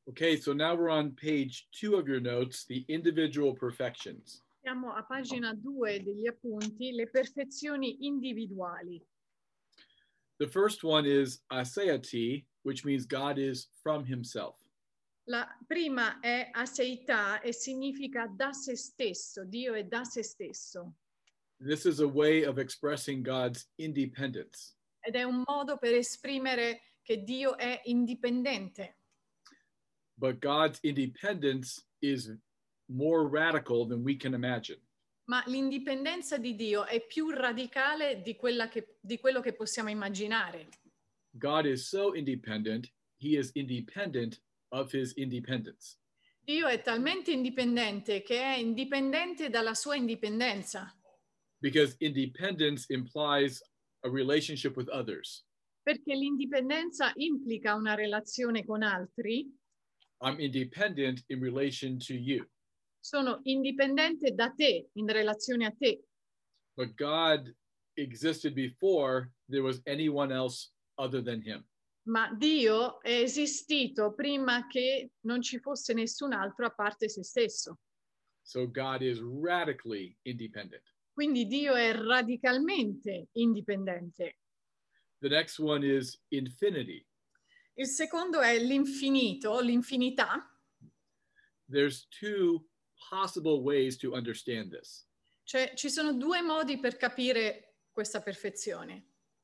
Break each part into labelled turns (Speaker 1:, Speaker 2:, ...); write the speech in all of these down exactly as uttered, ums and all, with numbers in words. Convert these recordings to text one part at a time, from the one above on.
Speaker 1: Okay, so now we're on page two of your notes, the individual perfections.
Speaker 2: Siamo a pagina due degli appunti, le perfezioni individuali.
Speaker 1: The first one is aseity, which means God is from himself.
Speaker 2: La prima è aseità e significa da se stesso, Dio è da se stesso.
Speaker 1: This is a way of expressing God's independence.
Speaker 2: Ed è un modo per esprimere che Dio è indipendente.
Speaker 1: But God's independence is more radical than we can imagine.
Speaker 2: Ma l'indipendenza di Dio è più radicale di, quella che, di quello che possiamo immaginare.
Speaker 1: God is so independent, he is independent of his independence.
Speaker 2: Dio è talmente indipendente che è indipendente dalla sua indipendenza.
Speaker 1: Because independence implies a relationship with others.
Speaker 2: Perché l'indipendenza implica una relazione con altri.
Speaker 1: I'm independent in relation to you.
Speaker 2: Sono indipendente da te, in relazione a te.
Speaker 1: But God existed before there was anyone else other than him.
Speaker 2: Ma Dio è esistito prima che non ci fosse nessun altro a parte se stesso.
Speaker 1: So God is radically independent.
Speaker 2: Quindi Dio è radicalmente indipendente.
Speaker 1: The next one is infinity.
Speaker 2: Il secondo è l'infinito, l'infinità.
Speaker 1: There's two possible ways to understand this.
Speaker 2: Cioè, ci sono due modi per capire questa perfezione.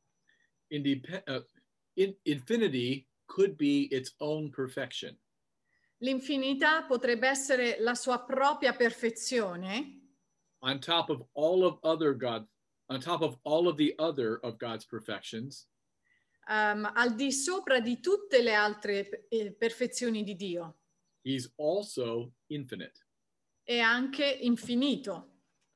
Speaker 1: Indep- uh, in- infinity could be its own perfection.
Speaker 2: L'infinità potrebbe essere la sua propria perfezione.
Speaker 1: On top of all of other God, on top of all of the other of God's perfections.
Speaker 2: Um, al di sopra di tutte le altre eh, perfezioni di Dio.
Speaker 1: He's also infinite.
Speaker 2: È anche infinito.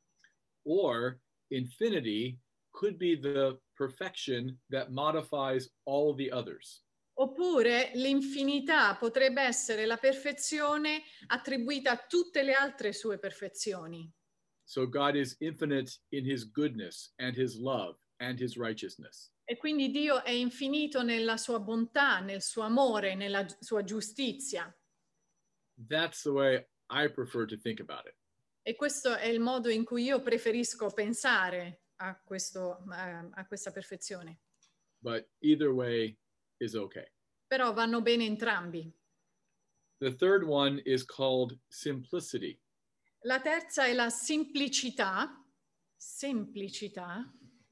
Speaker 1: Or infinity could be the perfection that modifies all the others.
Speaker 2: Oppure l'infinità potrebbe essere la perfezione attribuita a tutte le altre sue perfezioni.
Speaker 1: So God is infinite in his goodness and his love and his righteousness.
Speaker 2: E quindi Dio è infinito nella sua bontà, nel suo amore, nella sua giustizia.
Speaker 1: That's the way I prefer to think about it.
Speaker 2: E questo è il modo in cui io preferisco pensare a, questo, a, a questa perfezione.
Speaker 1: But either way is okay.
Speaker 2: Però vanno bene entrambi.
Speaker 1: The third one is called simplicity.
Speaker 2: La terza è la semplicità. Semplicità.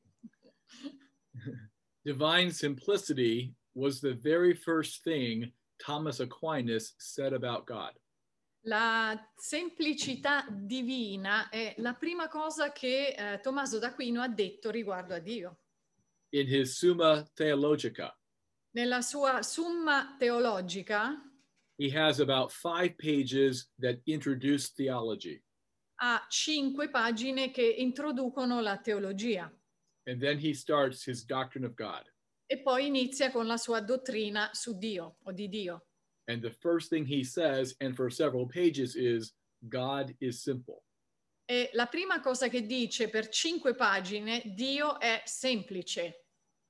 Speaker 1: Divine simplicity was the very first thing Thomas Aquinas said about God.
Speaker 2: La semplicità divina è la prima cosa che eh, Tommaso d'Aquino ha detto riguardo a Dio.
Speaker 1: In his Summa Theologica,
Speaker 2: Nella sua Summa Teologica
Speaker 1: he has about five pages that introduce theology.
Speaker 2: ha cinque pagine che introducono la teologia.
Speaker 1: And then he starts his doctrine of God.
Speaker 2: E poi inizia con la sua dottrina su Dio o di Dio.
Speaker 1: And the first thing he says, and for several pages, is God is simple.
Speaker 2: E la prima cosa che dice per cinque pagine, Dio è semplice.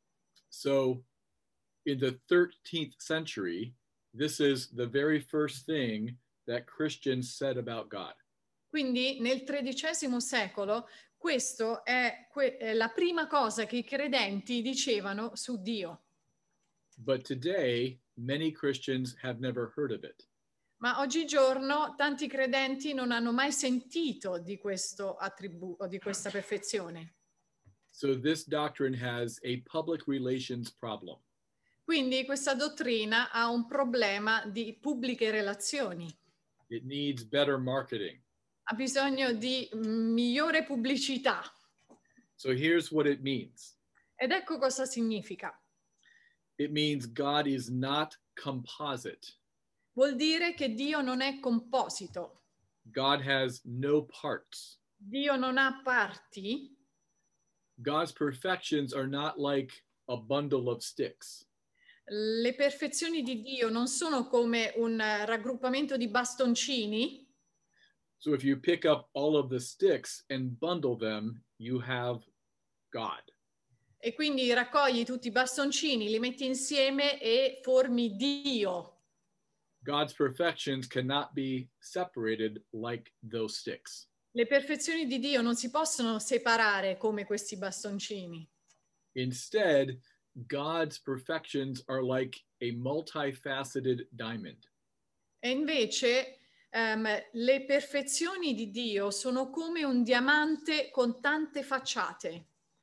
Speaker 1: So in the thirteenth century, this is the very first thing that Christians said about God.
Speaker 2: Quindi nel tredicesimo secolo questo è, que- è la prima cosa che i credenti dicevano su Dio.
Speaker 1: But today, many Christians have never heard of it.
Speaker 2: Ma oggigiorno tanti credenti non hanno mai sentito di questo attributo, di questa perfezione.
Speaker 1: So this doctrine has a public relations problem.
Speaker 2: Quindi questa dottrina ha un problema di pubbliche relazioni.
Speaker 1: It needs better marketing.
Speaker 2: Ha bisogno di migliore pubblicità.
Speaker 1: So here's what it means.
Speaker 2: Ed ecco cosa significa.
Speaker 1: It means God is not composite.
Speaker 2: Vuol dire che Dio non è composito.
Speaker 1: God has no parts.
Speaker 2: Dio non ha parti.
Speaker 1: God's perfections are not like a bundle of sticks.
Speaker 2: Le perfezioni di Dio non sono come un raggruppamento di bastoncini.
Speaker 1: So if you pick up all of the sticks and bundle them, you have God.
Speaker 2: E quindi raccogli tutti i bastoncini, li metti insieme e formi Dio.
Speaker 1: God's perfections cannot be separated like those sticks.
Speaker 2: Le perfezioni di Dio non si possono separare come questi bastoncini.
Speaker 1: Instead, God's perfections are like a multifaceted diamond.
Speaker 2: E invece um, le perfezioni di Dio sono come un diamante con tante facciate.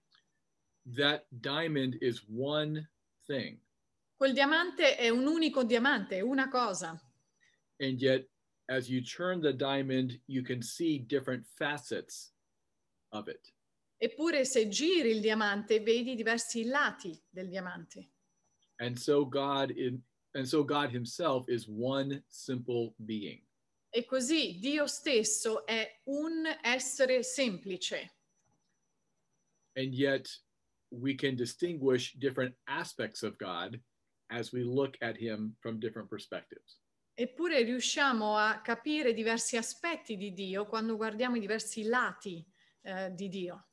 Speaker 1: That diamond is one thing.
Speaker 2: Quel diamante è un unico diamante, è una cosa.
Speaker 1: And yet, as you turn the diamond, you can see different facets of it.
Speaker 2: Eppure se giri il diamante vedi diversi lati del diamante.
Speaker 1: And so God in, and so God himself is one simple being.
Speaker 2: E così Dio stesso è un essere semplice.
Speaker 1: And yet we can distinguish different aspects of God as we look at him from different perspectives.
Speaker 2: Eppure riusciamo a capire diversi aspetti di Dio quando guardiamo i diversi lati eh, di Dio.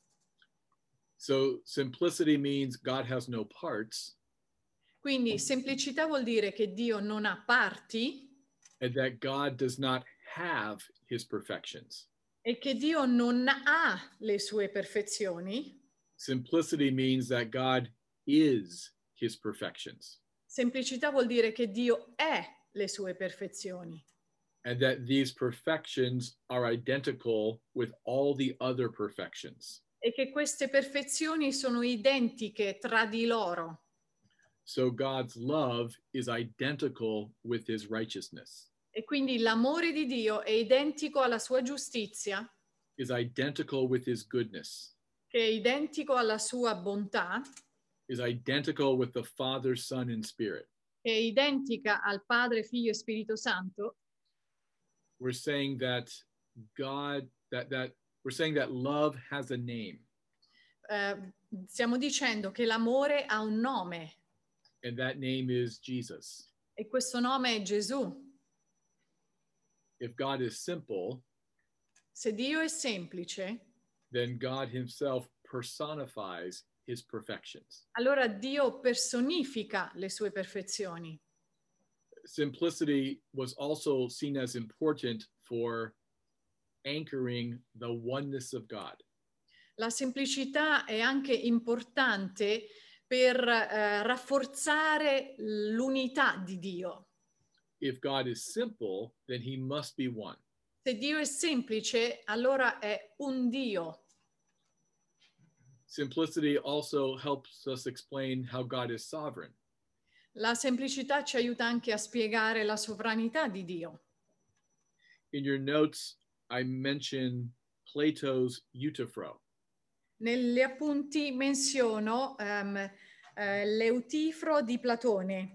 Speaker 1: So simplicity means God has no parts.
Speaker 2: Quindi semplicità vuol dire che Dio non ha parti
Speaker 1: And that God does not have his perfections.
Speaker 2: e che Dio non ha le sue perfezioni.
Speaker 1: Simplicity means that God is his perfections.
Speaker 2: Semplicità vuol dire che Dio è le sue perfezioni.
Speaker 1: And that these perfections are identical with all the other perfections.
Speaker 2: E che queste perfezioni sono identiche tra di loro.
Speaker 1: So God's love is identical with his righteousness.
Speaker 2: E quindi l'amore di Dio è identico alla sua giustizia,
Speaker 1: Is identical with his goodness.
Speaker 2: che è identico alla sua bontà,
Speaker 1: Is identical with the Father, Son, and Spirit.
Speaker 2: che è identica al Padre, Figlio e Spirito Santo.
Speaker 1: We're saying that God, that that we're saying that love has a name.
Speaker 2: Eh, stiamo dicendo che l'amore ha un nome.
Speaker 1: And that name is Jesus.
Speaker 2: E questo nome è Gesù.
Speaker 1: If God is simple,
Speaker 2: Se Dio è semplice,
Speaker 1: then God himself personifies his perfections.
Speaker 2: allora Dio personifica le sue perfezioni.
Speaker 1: Simplicity was also seen as important for anchoring the oneness of God.
Speaker 2: La semplicità è anche importante per eh, rafforzare l'unità di Dio.
Speaker 1: If God is simple, then he must be one.
Speaker 2: Se Dio è semplice, allora è un Dio.
Speaker 1: Simplicity also helps us explain how God is sovereign.
Speaker 2: La semplicità ci aiuta anche a spiegare la sovranità di Dio.
Speaker 1: In your notes, I mention Plato's Euthyphro.
Speaker 2: Negli appunti menziono um, eh, l'Eutifro di Platone.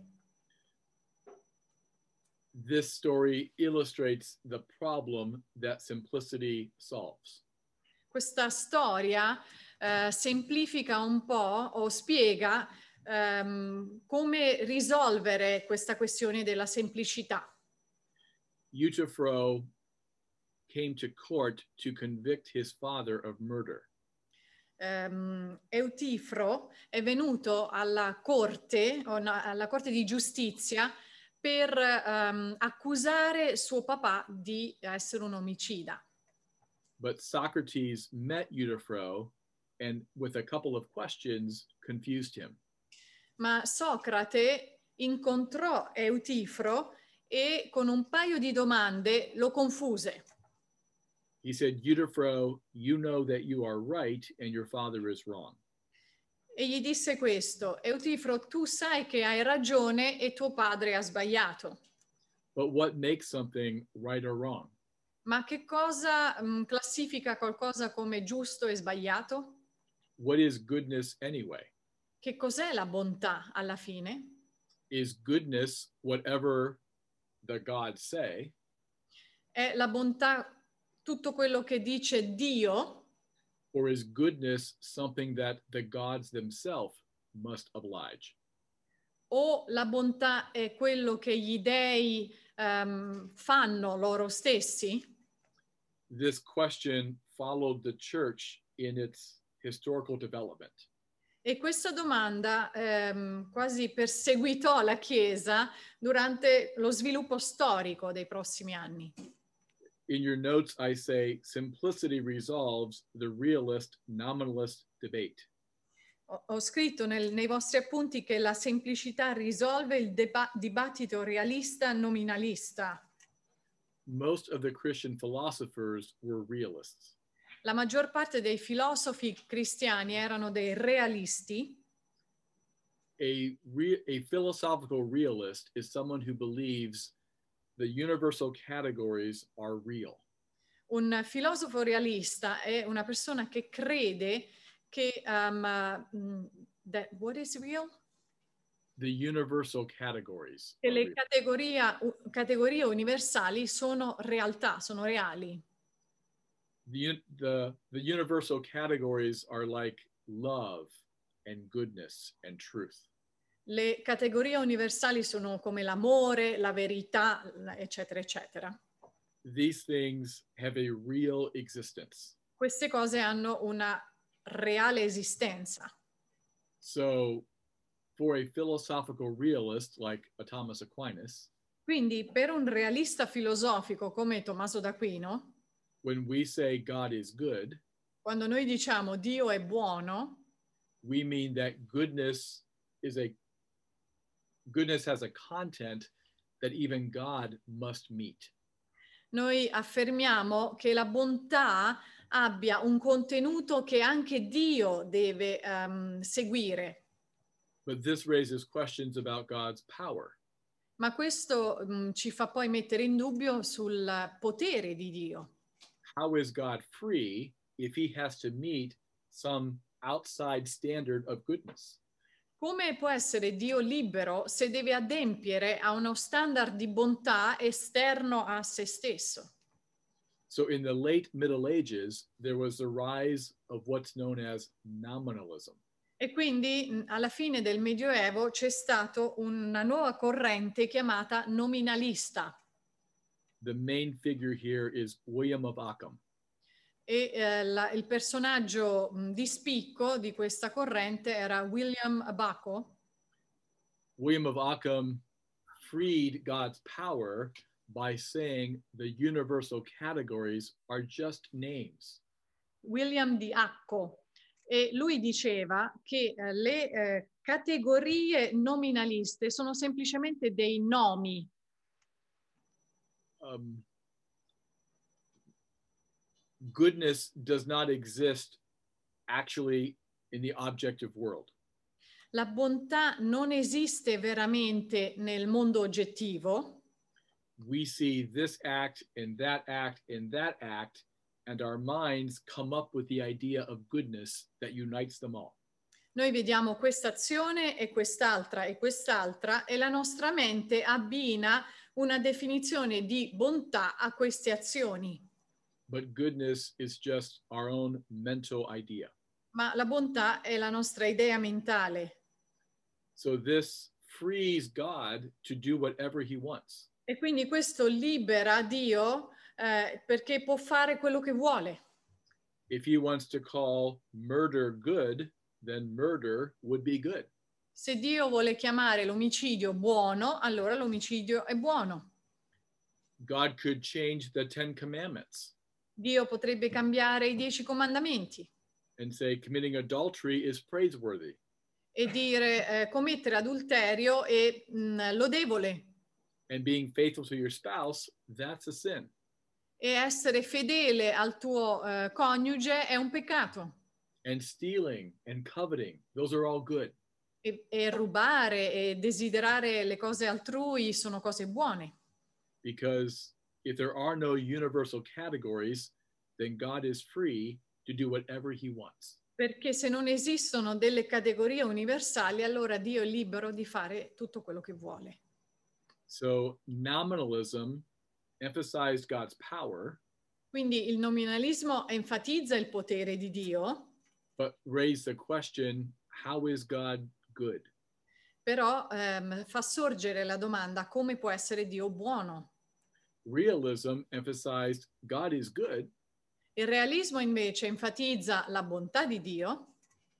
Speaker 1: This story illustrates the problem that simplicity solves.
Speaker 2: Questa storia eh, semplifica un po' o spiega um, come risolvere questa questione della semplicità.
Speaker 1: Euthyphro came to court to convict his father of murder.
Speaker 2: Um, Eutifro è venuto alla corte, o no, alla corte di giustizia per um, accusare suo papà di essere un omicida.
Speaker 1: But Socrates met Euthyphro and with a couple of questions confused him.
Speaker 2: Ma Socrate incontrò Eutifro e con un paio di domande lo confuse.
Speaker 1: He said, Euthyphro, you know that you are right and your father is wrong.
Speaker 2: E gli disse questo: Eutifro, tu sai che hai ragione e tuo padre ha sbagliato.
Speaker 1: But what makes something right or wrong?
Speaker 2: Ma che cosa mh, classifica qualcosa come giusto e sbagliato?
Speaker 1: What is goodness anyway?
Speaker 2: Che cos'è la bontà alla fine?
Speaker 1: Is goodness whatever the gods say?
Speaker 2: È la bontà tutto quello che dice Dio?
Speaker 1: Or is goodness something that the gods themselves must oblige?
Speaker 2: O la bontà è quello che gli dei um, fanno loro stessi?
Speaker 1: This question followed the church in its historical development.
Speaker 2: E questa domanda ehm, quasi perseguitò la Chiesa durante lo sviluppo storico dei prossimi anni.
Speaker 1: In your notes, I say simplicity resolves the realist nominalist debate.
Speaker 2: Ho, ho scritto nel, nei vostri appunti che la semplicità risolve il deba- dibattito realista nominalista.
Speaker 1: Most of the Christian philosophers were realists.
Speaker 2: La maggior parte dei filosofi cristiani erano dei realisti.
Speaker 1: A, re- a philosophical realist is someone who believes the universal categories are real.
Speaker 2: Un filosofo realista è una persona che crede che um, that, what is real?
Speaker 1: The universal categories.
Speaker 2: Che le categoria, categorie universali sono realtà, sono reali.
Speaker 1: The, the, the universal categories are like love and goodness and truth.
Speaker 2: Le categorie universali sono come l'amore, la verità, eccetera, eccetera.
Speaker 1: These things have a real existence.
Speaker 2: Queste cose hanno una reale esistenza.
Speaker 1: So, for a philosophical realist like a Thomas Aquinas,
Speaker 2: quindi per un realista filosofico come Tommaso d'Aquino,
Speaker 1: when we say God is good,
Speaker 2: quando noi diciamo Dio è buono,
Speaker 1: we mean that goodness is a goodness has a content that even God must meet.
Speaker 2: Noi affermiamo che la bontà abbia un contenuto che anche Dio deve um, seguire.
Speaker 1: But this raises questions about God's power.
Speaker 2: Ma questo um, ci fa poi mettere in dubbio sul potere di Dio.
Speaker 1: How is God free if he has to meet some outside standard of goodness?
Speaker 2: Come può essere Dio libero se deve adempiere a uno standard di bontà esterno a se stesso?
Speaker 1: So in the late Middle Ages, there was the rise of what's known as nominalism.
Speaker 2: E quindi alla fine del Medioevo c'è stata una nuova corrente chiamata nominalista.
Speaker 1: The main figure here is William of Ockham.
Speaker 2: E eh, la, il personaggio mh, di spicco di questa corrente era William Bacco.
Speaker 1: William of Ockham freed God's power by saying the universal categories are just names.
Speaker 2: William di Acco. E lui diceva che eh, le eh, categorie nominaliste sono semplicemente dei nomi.
Speaker 1: Um, goodness does not exist actually in the objective world.
Speaker 2: La bontà non esiste veramente nel mondo oggettivo.
Speaker 1: We see this act and that act and that act, and our minds come up with the idea of goodness that unites them all.
Speaker 2: Noi vediamo questa azione e quest'altra e quest'altra e la nostra mente abbina una definizione di bontà a queste azioni.
Speaker 1: But goodness is just our own mental idea.
Speaker 2: Ma la bontà è la nostra idea mentale.
Speaker 1: So this frees God to do whatever he wants.
Speaker 2: E quindi questo libera Dio eh, perché può fare quello che vuole.
Speaker 1: If he wants to call murder good, then murder would be good.
Speaker 2: Se Dio vuole chiamare l'omicidio buono, allora l'omicidio è buono.
Speaker 1: God could change the Ten Commandments.
Speaker 2: Dio potrebbe cambiare i dieci comandamenti.
Speaker 1: And say committing adultery is praiseworthy.
Speaker 2: E dire eh, commettere adulterio è mh, lodevole.
Speaker 1: And being faithful to your spouse, that's a sin.
Speaker 2: E essere fedele al tuo eh, coniuge è un peccato.
Speaker 1: And stealing and coveting, those are all good.
Speaker 2: E, e rubare e desiderare le cose altrui sono cose buone.
Speaker 1: Because if there are no universal categories, then God is free to do whatever he wants.
Speaker 2: Perché se non esistono delle categorie universali, allora Dio è libero di fare tutto quello che vuole.
Speaker 1: So nominalism emphasized God's power.
Speaker 2: Quindi il nominalismo enfatizza il potere di Dio,
Speaker 1: but raised the question, how is God good?
Speaker 2: però ehm, fa sorgere la domanda come può essere Dio buono.
Speaker 1: Realism emphasized God is good.
Speaker 2: Il realismo invece enfatizza la bontà di Dio,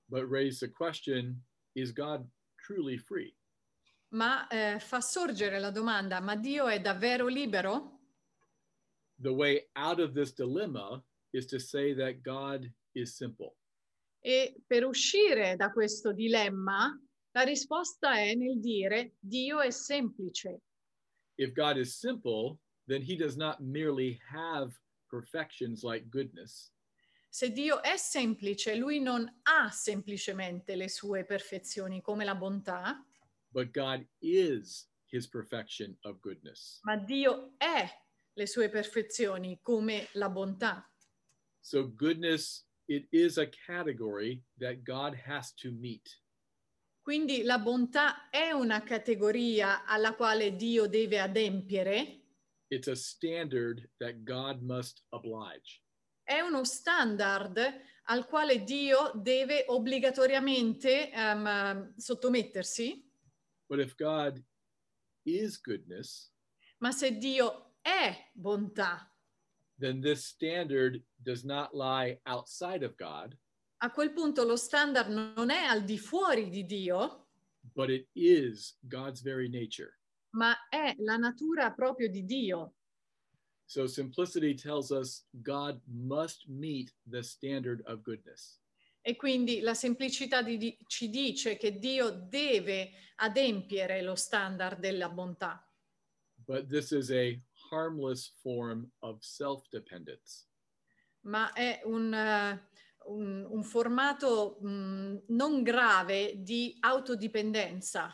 Speaker 1: but raise the question, is God truly free?
Speaker 2: Ma eh, fa sorgere la domanda, ma Dio è davvero libero?
Speaker 1: The way out of this dilemma is to say that God is simple.
Speaker 2: E per uscire da questo dilemma, la risposta è nel dire Dio è semplice.
Speaker 1: If God is simple, then he does not merely have perfections like goodness,
Speaker 2: Se Dio è semplice, lui non ha semplicemente le sue perfezioni come la bontà,
Speaker 1: but God is his perfection of goodness.
Speaker 2: ma Dio è le sue perfezioni come la bontà.
Speaker 1: So goodness, it is a category that God has to meet.
Speaker 2: Quindi la bontà è una categoria alla quale Dio deve adempiere,
Speaker 1: It's a standard that God must oblige.
Speaker 2: è uno standard al quale Dio deve obbligatoriamente um, sottomettersi,
Speaker 1: But if God is goodness,
Speaker 2: ma se Dio è bontà,
Speaker 1: then this standard does not lie outside of God,
Speaker 2: a quel punto lo standard non è al di fuori di Dio,
Speaker 1: but it is God's very nature.
Speaker 2: ma è la natura proprio di Dio.
Speaker 1: So simplicity tells us God must meet the standard of goodness.
Speaker 2: E quindi la semplicità di, di, ci dice che Dio deve adempiere lo standard della bontà.
Speaker 1: But this is a harmless form of self-dependence.
Speaker 2: Ma è un, uh, un, un formato mh, non grave di autodipendenza.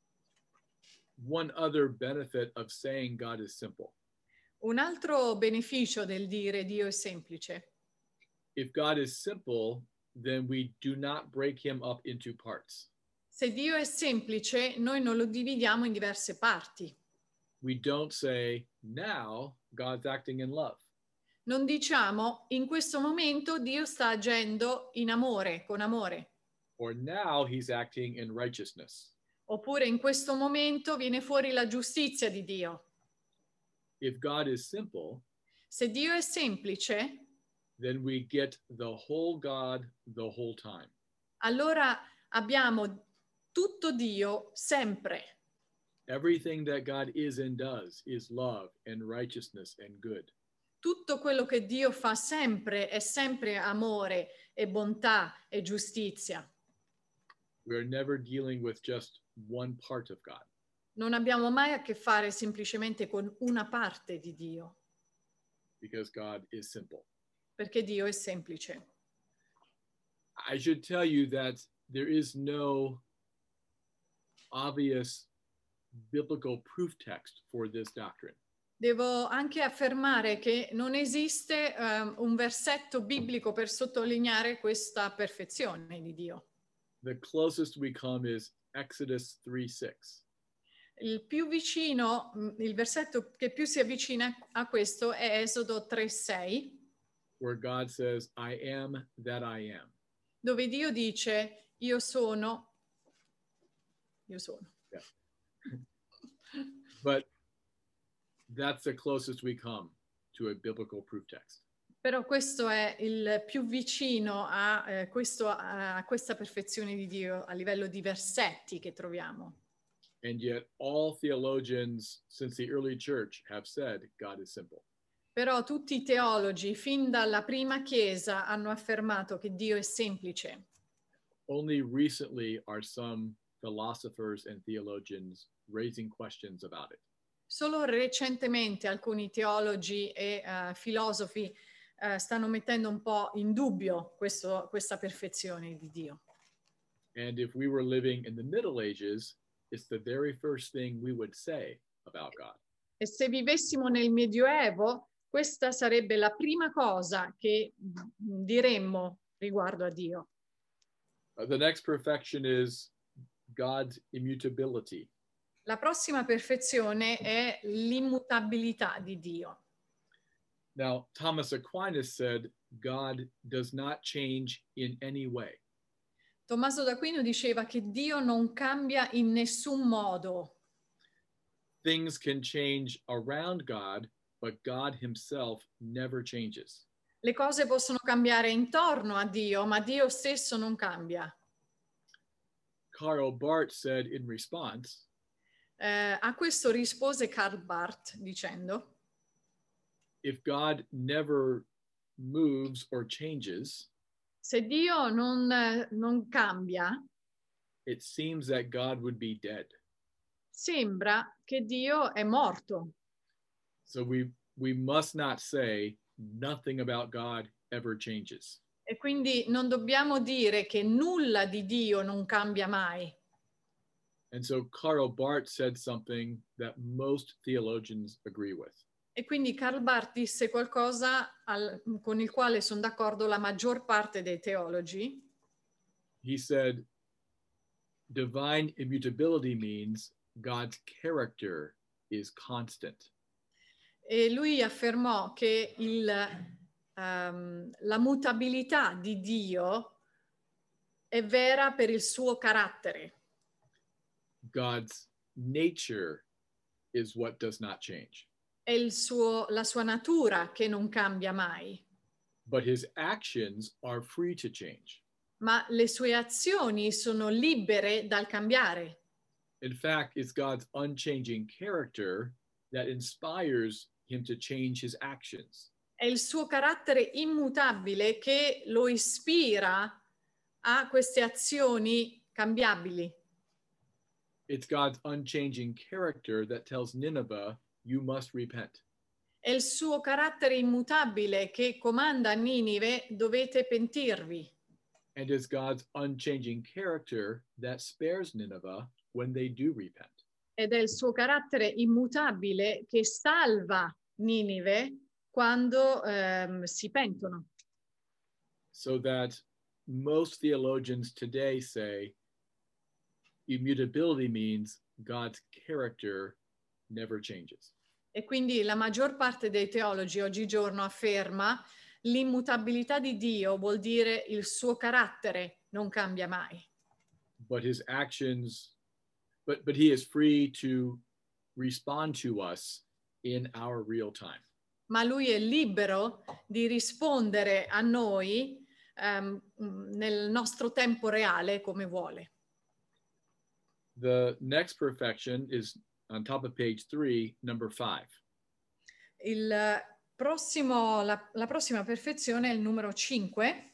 Speaker 1: One other benefit of saying God is simple.
Speaker 2: Un altro beneficio del dire Dio è semplice.
Speaker 1: If God is simple, then we do not break him up into parts.
Speaker 2: Se Dio è semplice, noi non lo dividiamo in diverse parti.
Speaker 1: We don't say, now God's acting in love.
Speaker 2: Non diciamo, in questo momento Dio sta agendo in amore, con amore.
Speaker 1: Or now he's acting in righteousness.
Speaker 2: Oppure in questo momento viene fuori la giustizia di Dio.
Speaker 1: If God is simple,
Speaker 2: se Dio è semplice,
Speaker 1: then we get the whole God the whole time.
Speaker 2: Allora abbiamo tutto Dio sempre.
Speaker 1: Everything that God is and does is love and righteousness and good.
Speaker 2: Tutto quello che Dio fa sempre è sempre amore e bontà e giustizia.
Speaker 1: We're never dealing with just one part of God.
Speaker 2: Non abbiamo mai a che fare semplicemente con una parte di Dio.
Speaker 1: Because God is simple.
Speaker 2: Perché Dio è semplice.
Speaker 1: I should tell you that there is no obvious biblical proof text for this doctrine.
Speaker 2: Devo anche affermare che non esiste um, un versetto biblico per sottolineare questa perfezione di Dio.
Speaker 1: The closest we come is Exodus three six.
Speaker 2: Il più vicino, il versetto che più si avvicina a questo è Esodo tre sei.
Speaker 1: Where God says, I am that I am.
Speaker 2: Dove Dio dice, io sono, io sono.
Speaker 1: Yeah. But that's the closest we come to a biblical proof text.
Speaker 2: Però questo è il più vicino a, eh, questo, a questa perfezione di Dio a livello di versetti che troviamo.
Speaker 1: And yet all theologians since the early church have said God is simple.
Speaker 2: Però tutti i teologi fin dalla prima chiesa hanno affermato che Dio è semplice.
Speaker 1: Only recently are some philosophers and theologians raising questions about it.
Speaker 2: Solo recentemente alcuni teologi e uh, filosofi uh, stanno mettendo un po' in dubbio questo, questa perfezione di Dio.
Speaker 1: And if we were living in the Middle Ages, it's the very first thing we would say about God.
Speaker 2: E se vivessimo nel Medioevo, questa sarebbe la prima cosa che diremmo riguardo a Dio.
Speaker 1: Uh, the next perfection is God's immutability.
Speaker 2: La prossima perfezione è l'immutabilità di Dio.
Speaker 1: Now, Thomas Aquinas said, God does not change in any way.
Speaker 2: Tommaso d'Aquino diceva che Dio non cambia in nessun modo.
Speaker 1: Things can change around God, but God himself never changes.
Speaker 2: Le cose possono cambiare intorno a Dio, ma Dio stesso non cambia.
Speaker 1: Karl Barth said in response,
Speaker 2: Eh, a questo rispose Karl Barth dicendo:
Speaker 1: if God never moves or changes,
Speaker 2: se Dio non, non cambia,
Speaker 1: it seems that God would be dead.
Speaker 2: sembra che Dio è morto.
Speaker 1: So we we must not say nothing about God ever changes.
Speaker 2: E quindi non dobbiamo dire che nulla di Dio non cambia mai.
Speaker 1: And so Karl Barth said something that most theologians agree with.
Speaker 2: E quindi Karl Barth disse qualcosa al, con il quale sono d'accordo la maggior parte dei teologi.
Speaker 1: He said, divine immutability means God's character is constant.
Speaker 2: E lui affermò che il, um, la mutabilità di Dio è vera per il suo carattere.
Speaker 1: God's nature is what does not change.
Speaker 2: È il suo, la sua natura che non cambia mai.
Speaker 1: But his actions are free to change.
Speaker 2: Ma le sue azioni sono libere dal cambiare.
Speaker 1: In fact, it's God's unchanging character that inspires him to change his actions.
Speaker 2: È il suo carattere immutabile che lo ispira a queste azioni cambiabili.
Speaker 1: It's God's unchanging character that tells Nineveh, you must repent.
Speaker 2: È il suo carattere immutabile che comanda a Ninive, dovete pentirvi.
Speaker 1: And it's God's unchanging character that spares Nineveh when they do repent.
Speaker 2: Ed è il suo carattere immutabile che salva Ninive quando ehm, si pentono.
Speaker 1: So that most theologians today say immutability means God's character never changes.
Speaker 2: E quindi la maggior parte dei teologi oggigiorno afferma l'immutabilità di Dio vuol dire il suo carattere non cambia mai.
Speaker 1: But his actions, but, but he is free to respond to us in our real time.
Speaker 2: Ma lui è libero di rispondere a noi um, nel nostro tempo reale come vuole.
Speaker 1: The next perfection is on top of page three, number five.
Speaker 2: Il prossimo, la, la prossima perfezione è il numero cinque.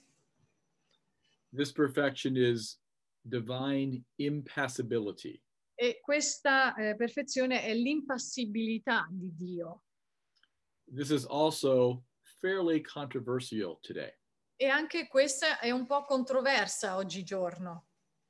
Speaker 1: This perfection is divine impassibility.
Speaker 2: E questa eh, perfezione è l'impassibilità di Dio.
Speaker 1: This is also fairly controversial today.
Speaker 2: E anche questa è un po' controversa oggigiorno.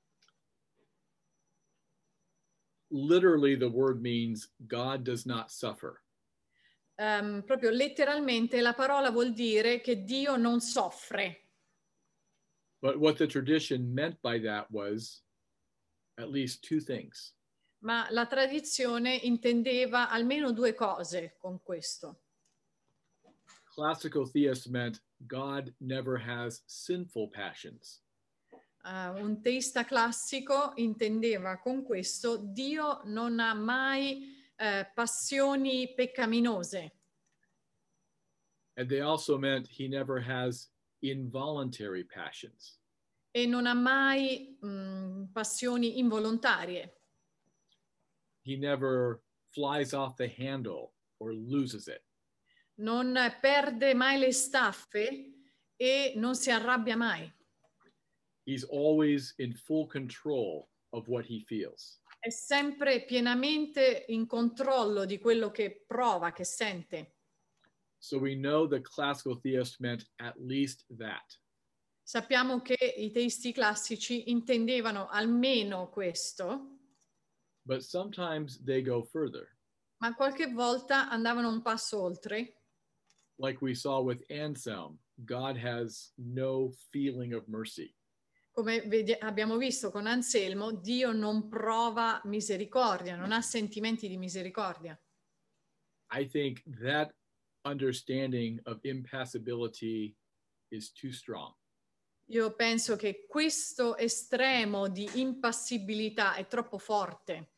Speaker 1: Literally, the word means God does not suffer.
Speaker 2: Um, proprio letteralmente la parola vuol dire che Dio non soffre.
Speaker 1: But what the tradition meant by that was at least two things.
Speaker 2: Ma la tradizione intendeva almeno due cose con questo.
Speaker 1: Classical theists meant God never has sinful passions.
Speaker 2: Uh, un teista classico intendeva con questo Dio non ha mai uh, passioni peccaminose.
Speaker 1: And they also meant he never has involuntary passions.
Speaker 2: E non ha mai mh, passioni involontarie.
Speaker 1: He never flies off the handle or loses it.
Speaker 2: Non perde mai le staffe e non si arrabbia mai.
Speaker 1: He's always in full control of what he feels.
Speaker 2: È sempre pienamente in controllo di quello che prova, che sente.
Speaker 1: So we know the classical theist meant at least that.
Speaker 2: Sappiamo che i teisti classici intendevano almeno questo.
Speaker 1: But sometimes they go further.
Speaker 2: Ma qualche volta andavano un passo oltre.
Speaker 1: Like we saw with Anselm, God has no feeling of mercy.
Speaker 2: Come vedi- abbiamo visto con Anselmo, Dio non prova misericordia, non ha sentimenti di misericordia.
Speaker 1: I think that understanding of impassibility is too strong.
Speaker 2: Io penso che questo estremo di impassibilità è troppo forte.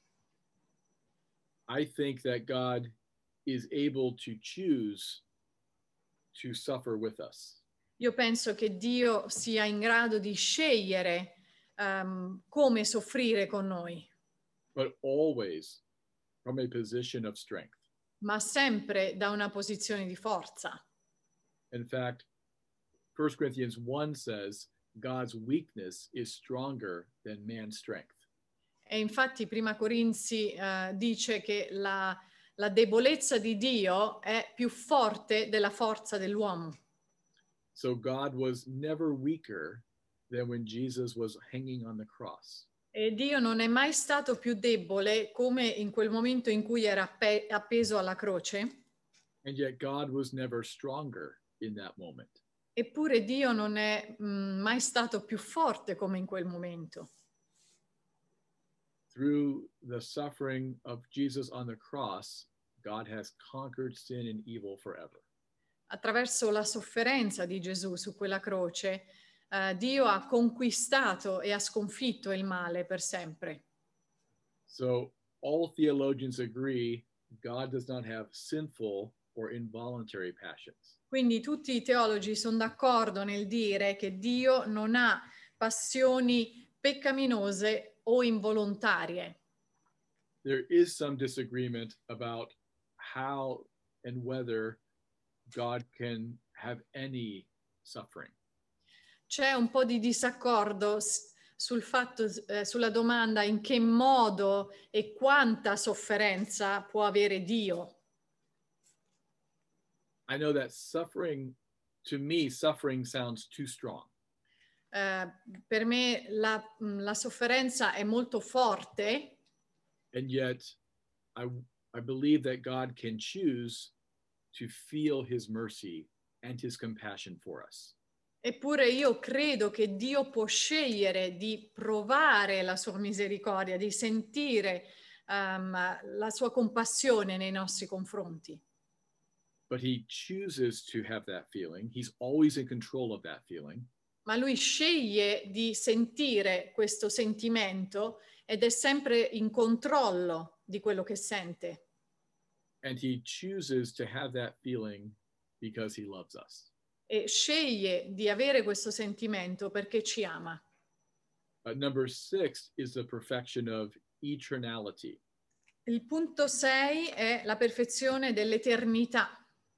Speaker 1: I think that God is able to choose to suffer with us.
Speaker 2: Io penso che Dio sia in grado di scegliere um, come soffrire con noi,
Speaker 1: but always from a position of strength.
Speaker 2: ma sempre da una posizione di forza.
Speaker 1: In fact, First Corinthians one says, God's weakness is stronger than man's strength.
Speaker 2: E infatti Prima Corinzi uh, dice che la, la debolezza di Dio è più forte della forza dell'uomo.
Speaker 1: So God was never weaker than when Jesus was hanging on the cross.
Speaker 2: E Dio non è mai stato più debole come in quel momento in cui era appe- appeso alla croce.
Speaker 1: And yet God was never stronger in that moment.
Speaker 2: Eppure Dio non è mh, mai stato più forte come in quel momento.
Speaker 1: Through the suffering of Jesus on the cross, God has conquered sin and evil forever.
Speaker 2: Attraverso la sofferenza di Gesù su quella croce, eh, Dio ha conquistato e ha sconfitto il male per sempre.
Speaker 1: So all theologians agree God does not have sinful or involuntary passions.
Speaker 2: Quindi tutti i teologi sono d'accordo nel dire che Dio non ha passioni peccaminose o involontarie.
Speaker 1: There is some disagreement about how and whether God can have any suffering.
Speaker 2: C'è un po' di disaccordo s- sul fatto, eh, sulla domanda in che modo e quanta sofferenza può avere Dio.
Speaker 1: I know that suffering, to me, suffering sounds too strong.
Speaker 2: Eh, per me la, la sofferenza è molto forte,
Speaker 1: And yet, I, I believe that God can choose to feel his mercy and his compassion for us.
Speaker 2: eppure io credo che Dio può scegliere di provare la sua misericordia, di sentire um, la sua compassione nei nostri confronti.
Speaker 1: But he chooses to have that feeling. He's always in control of that feeling.
Speaker 2: Ma lui sceglie di sentire questo sentimento ed è sempre in controllo di quello che sente.
Speaker 1: And he chooses to have that feeling because he loves us.
Speaker 2: E sceglie di avere questo sentimento perché ci ama.
Speaker 1: Uh, number six is the perfection of eternality.
Speaker 2: Il punto sei è la perfezione dell'eternità.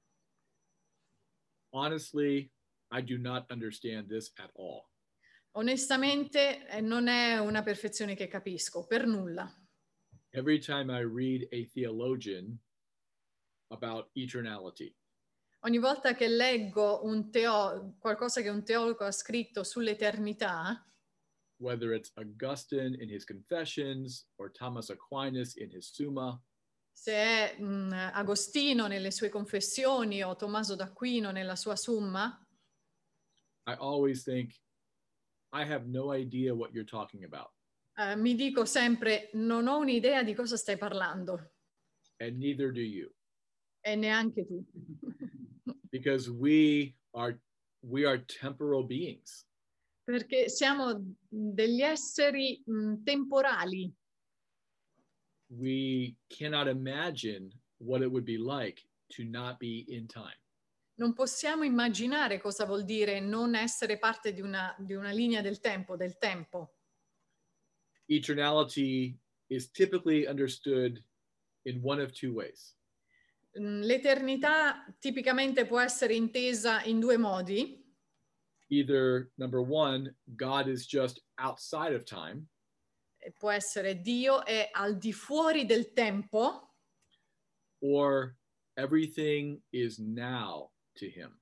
Speaker 1: Honestly, I do not understand this at all.
Speaker 2: Onestamente eh, non è una perfezione che capisco, per nulla.
Speaker 1: Every time I read a theologian about eternality,
Speaker 2: Ogni volta che leggo un teo- qualcosa che un teologo ha scritto sull'eternità,
Speaker 1: whether it's Augustine in his Confessions or Thomas Aquinas in his Summa,
Speaker 2: se è mh, Agostino nelle sue confessioni o Tommaso d'Aquino nella sua Summa,
Speaker 1: I always think, I have no idea what you're talking about.
Speaker 2: eh, mi dico sempre, non ho un'idea di cosa stai parlando.
Speaker 1: And neither do you.
Speaker 2: E neanche tu.
Speaker 1: Because we are, we are temporal beings.
Speaker 2: Perché siamo degli esseri mh, temporali.
Speaker 1: We cannot imagine what it would be like to not be in time.
Speaker 2: Non possiamo immaginare cosa vuol dire non essere parte di una, di una linea del tempo, del tempo.
Speaker 1: Eternality is typically understood in one of two ways.
Speaker 2: L'eternità tipicamente può essere intesa in due modi.
Speaker 1: Either, number one, God is just outside of time.
Speaker 2: Può essere Dio è al di fuori del tempo.
Speaker 1: Or everything is now to him.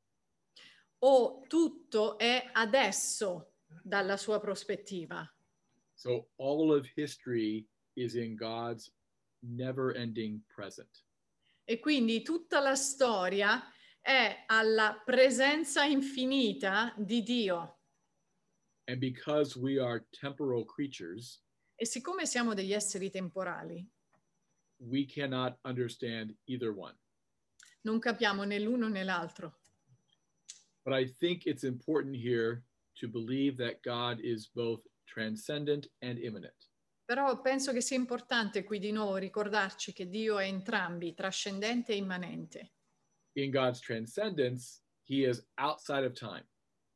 Speaker 2: O tutto è adesso dalla sua prospettiva.
Speaker 1: So all of history is in God's never-ending present.
Speaker 2: E quindi tutta la storia è alla presenza infinita di Dio.
Speaker 1: And because we are temporal creatures,
Speaker 2: E siccome siamo degli esseri temporali,
Speaker 1: we cannot understand either one.
Speaker 2: non capiamo né l'uno né l'altro.
Speaker 1: But I think it's important here to believe that God is both transcendent and immanent.
Speaker 2: Però penso che sia importante qui di nuovo ricordarci che Dio è entrambi, trascendente e immanente.
Speaker 1: In God's transcendence, he is outside of time.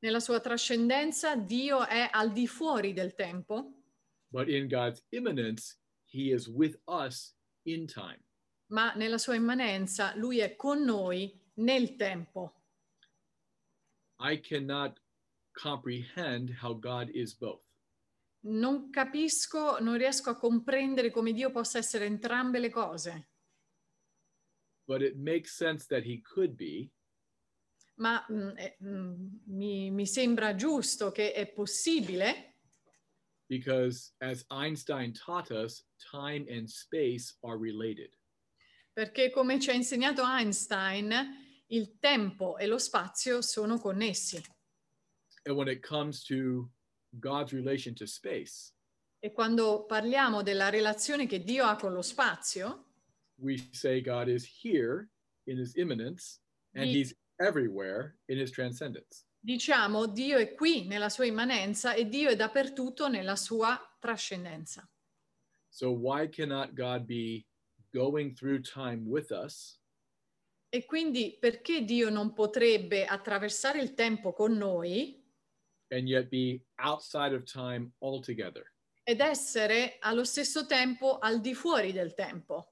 Speaker 2: Nella sua trascendenza Dio è al di fuori del tempo,
Speaker 1: but in God's immanence, he is with us in time.
Speaker 2: ma nella sua immanenza Lui è con noi nel tempo.
Speaker 1: I cannot comprehend how God is both.
Speaker 2: Non capisco, non riesco a comprendere come Dio possa essere entrambe le cose,
Speaker 1: But it makes sense that he could be,
Speaker 2: ma mm, eh, mm, mi, mi sembra giusto che è possibile,
Speaker 1: because as Einstein taught us, time and space are related.
Speaker 2: perché come ci ha insegnato Einstein, il tempo e lo spazio sono connessi.
Speaker 1: And when it comes to God's relation to space,
Speaker 2: E quando parliamo della relazione che Dio ha con lo spazio,
Speaker 1: we say God is here in his immanence and
Speaker 2: Di-
Speaker 1: he's everywhere in his transcendence.
Speaker 2: diciamo Dio è qui nella sua immanenza e Dio è dappertutto nella sua trascendenza.
Speaker 1: So why cannot God be going through time with us
Speaker 2: E quindi perché Dio non potrebbe attraversare il tempo con noi
Speaker 1: and yet be outside of time altogether?
Speaker 2: ed essere allo stesso tempo al di fuori del tempo?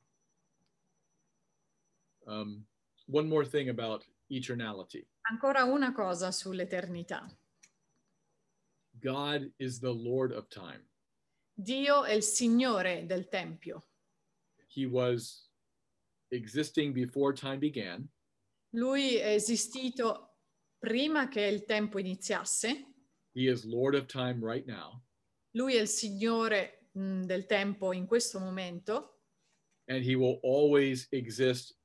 Speaker 1: Um, one more thing about eternality.
Speaker 2: Ancora una cosa sull'eternità.
Speaker 1: God is the Lord of time.
Speaker 2: Dio è il Signore del Tempio.
Speaker 1: He was existing before time began.
Speaker 2: Lui è esistito prima che il tempo iniziasse.
Speaker 1: He is Lord of time right now.
Speaker 2: Lui è il Signore mh, del tempo in questo momento.
Speaker 1: And he will always exist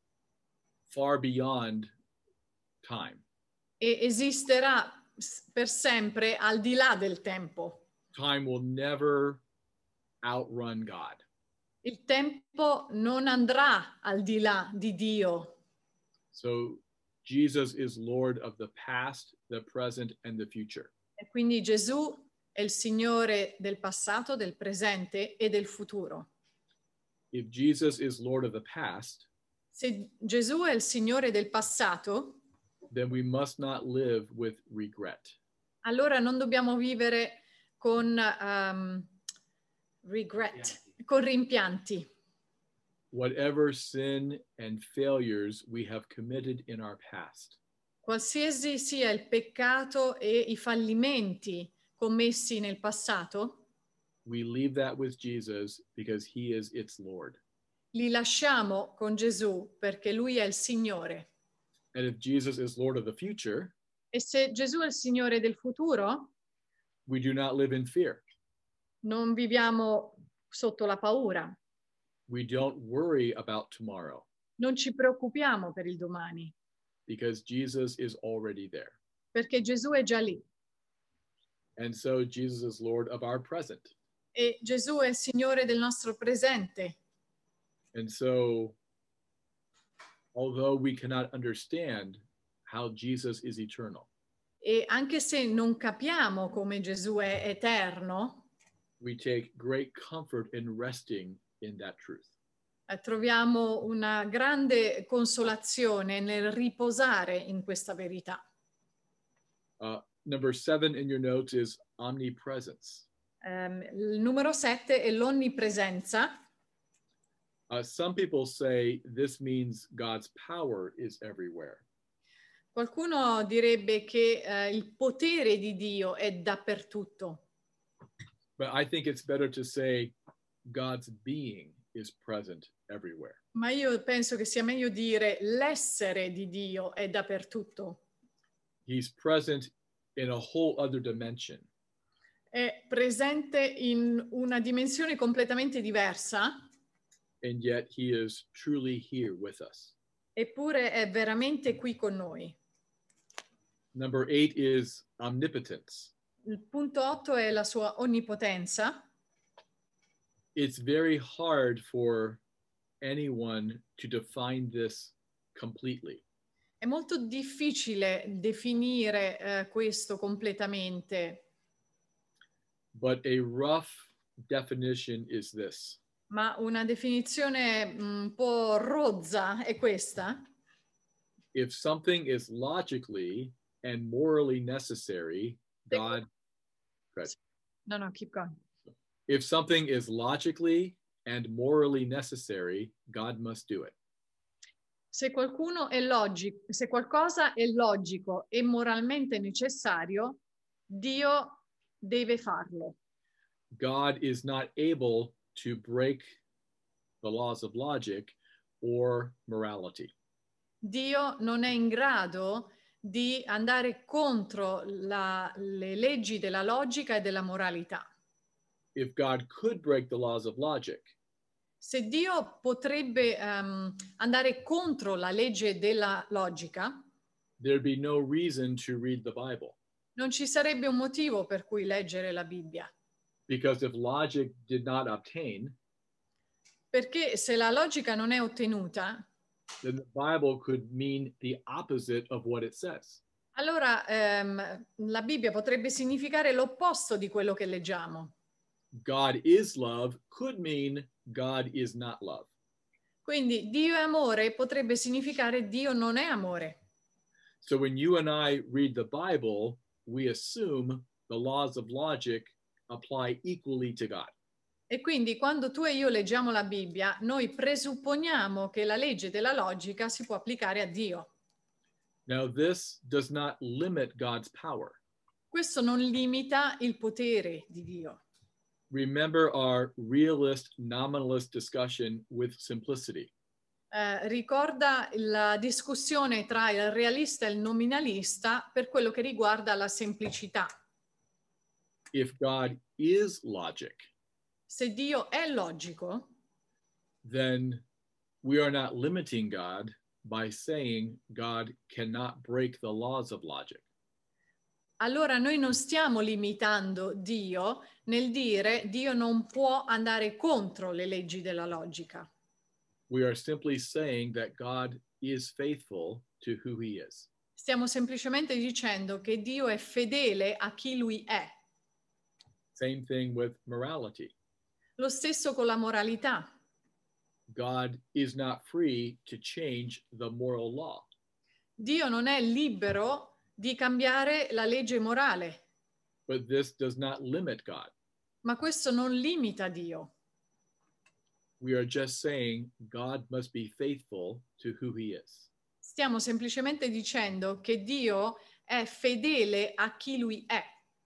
Speaker 1: far beyond time.
Speaker 2: E esisterà per sempre al di là del tempo.
Speaker 1: Time will never outrun God.
Speaker 2: Il tempo non andrà al di là di Dio.
Speaker 1: So Jesus is Lord of the past, the present, and the future.
Speaker 2: E quindi Gesù è il Signore del passato, del presente e del futuro.
Speaker 1: If Jesus is Lord of the past,
Speaker 2: Se Gesù è il Signore del passato,
Speaker 1: then we must not live with regret.
Speaker 2: allora non dobbiamo vivere con um, regret, con rimpianti.
Speaker 1: Whatever sin and failures we have committed in our past,
Speaker 2: Qualsiasi sia il peccato e i fallimenti commessi nel passato,
Speaker 1: we leave that with Jesus because he is its Lord.
Speaker 2: li lasciamo con Gesù perché Lui è il Signore.
Speaker 1: And if Jesus is Lord of the future,
Speaker 2: E se Gesù è il Signore del futuro,
Speaker 1: we do not live in fear.
Speaker 2: non viviamo sotto la paura,
Speaker 1: We don't worry about tomorrow
Speaker 2: non ci preoccupiamo per il domani,
Speaker 1: because Jesus is already there.
Speaker 2: perché Gesù è già lì.
Speaker 1: And so Jesus is Lord of our present.
Speaker 2: E Gesù è il Signore del nostro presente.
Speaker 1: And so, although we cannot understand how Jesus is eternal,
Speaker 2: E anche se non capiamo come Gesù è eterno,
Speaker 1: we take great comfort in resting in that truth.
Speaker 2: eh, troviamo una grande consolazione nel riposare in questa verità.
Speaker 1: Uh, number seven in your notes is omnipresence.
Speaker 2: Um, il numero sette è l'onnipresenza.
Speaker 1: Uh, some people say this means God's power is everywhere.
Speaker 2: Qualcuno direbbe che eh, il potere di Dio è dappertutto.
Speaker 1: But I think it's better to say God's being is present everywhere.
Speaker 2: Ma io penso che sia meglio dire l'essere di Dio è dappertutto.
Speaker 1: He's present in a whole other dimension.
Speaker 2: È presente in una dimensione completamente diversa,
Speaker 1: And yet he is truly here with us.
Speaker 2: eppure è veramente qui con noi.
Speaker 1: Number eight is omnipotence.
Speaker 2: Il punto otto è la sua onnipotenza.
Speaker 1: It's very hard for anyone to define this completely.
Speaker 2: È molto difficile definire eh, questo completamente,
Speaker 1: But a rough definition is this.
Speaker 2: ma una definizione un po' rozza è questa.
Speaker 1: If something is logically and morally necessary, God, good.
Speaker 2: No, no, keep going.
Speaker 1: If something is logically and morally necessary, God must do it.
Speaker 2: Se qualcuno è logico, se qualcosa è logico e moralmente necessario, Dio deve farlo.
Speaker 1: God is not able to break the laws of logic or morality.
Speaker 2: Dio non è in grado di andare contro la, le leggi della logica e della moralità.
Speaker 1: If God could break the laws of logic,
Speaker 2: Se Dio potrebbe um, andare contro la legge della logica,
Speaker 1: there'd be no reason to read the Bible.
Speaker 2: non ci sarebbe un motivo per cui leggere la Bibbia.
Speaker 1: Because if logic did not obtain,
Speaker 2: Perché se la logica non è ottenuta,
Speaker 1: then the Bible could mean the opposite of what it says.
Speaker 2: allora ehm, la Bibbia potrebbe significare l'opposto di quello che leggiamo.
Speaker 1: God is love could mean God is not love.
Speaker 2: Quindi Dio è amore potrebbe significare Dio non è amore.
Speaker 1: So when you and I read the Bible, we assume the laws of logic apply equally to God.
Speaker 2: E quindi quando tu e io leggiamo la Bibbia, noi presupponiamo che la legge della logica si può applicare a Dio.
Speaker 1: Now, this does not limit God's power.
Speaker 2: Questo non limita il potere di Dio.
Speaker 1: Remember our realist nominalist discussion with simplicity.
Speaker 2: Eh, ricorda la discussione tra il realista e il nominalista per quello che riguarda la semplicità.
Speaker 1: If God is logic,
Speaker 2: Se Dio è logico,
Speaker 1: then we are not limiting God by saying God cannot break the laws of logic.
Speaker 2: allora noi non stiamo limitando Dio nel dire Dio non può andare contro le leggi della logica.
Speaker 1: We are simply saying that God is faithful to who he is.
Speaker 2: Stiamo semplicemente dicendo che Dio è fedele a chi lui è.
Speaker 1: Same thing with morality.
Speaker 2: Lo stesso con la moralità.
Speaker 1: God is not free to change the moral law.
Speaker 2: Dio non è libero di cambiare la legge morale.
Speaker 1: But this does not limit God.
Speaker 2: Ma questo non limita Dio.
Speaker 1: We are just saying God must be faithful to who he is.
Speaker 2: Stiamo semplicemente dicendo che Dio è fedele a chi lui è.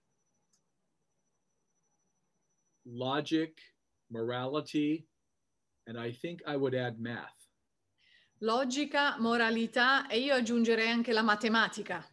Speaker 1: Logic, morality, and I think I would add math.
Speaker 2: Logica, moralità e io aggiungerei anche la matematica.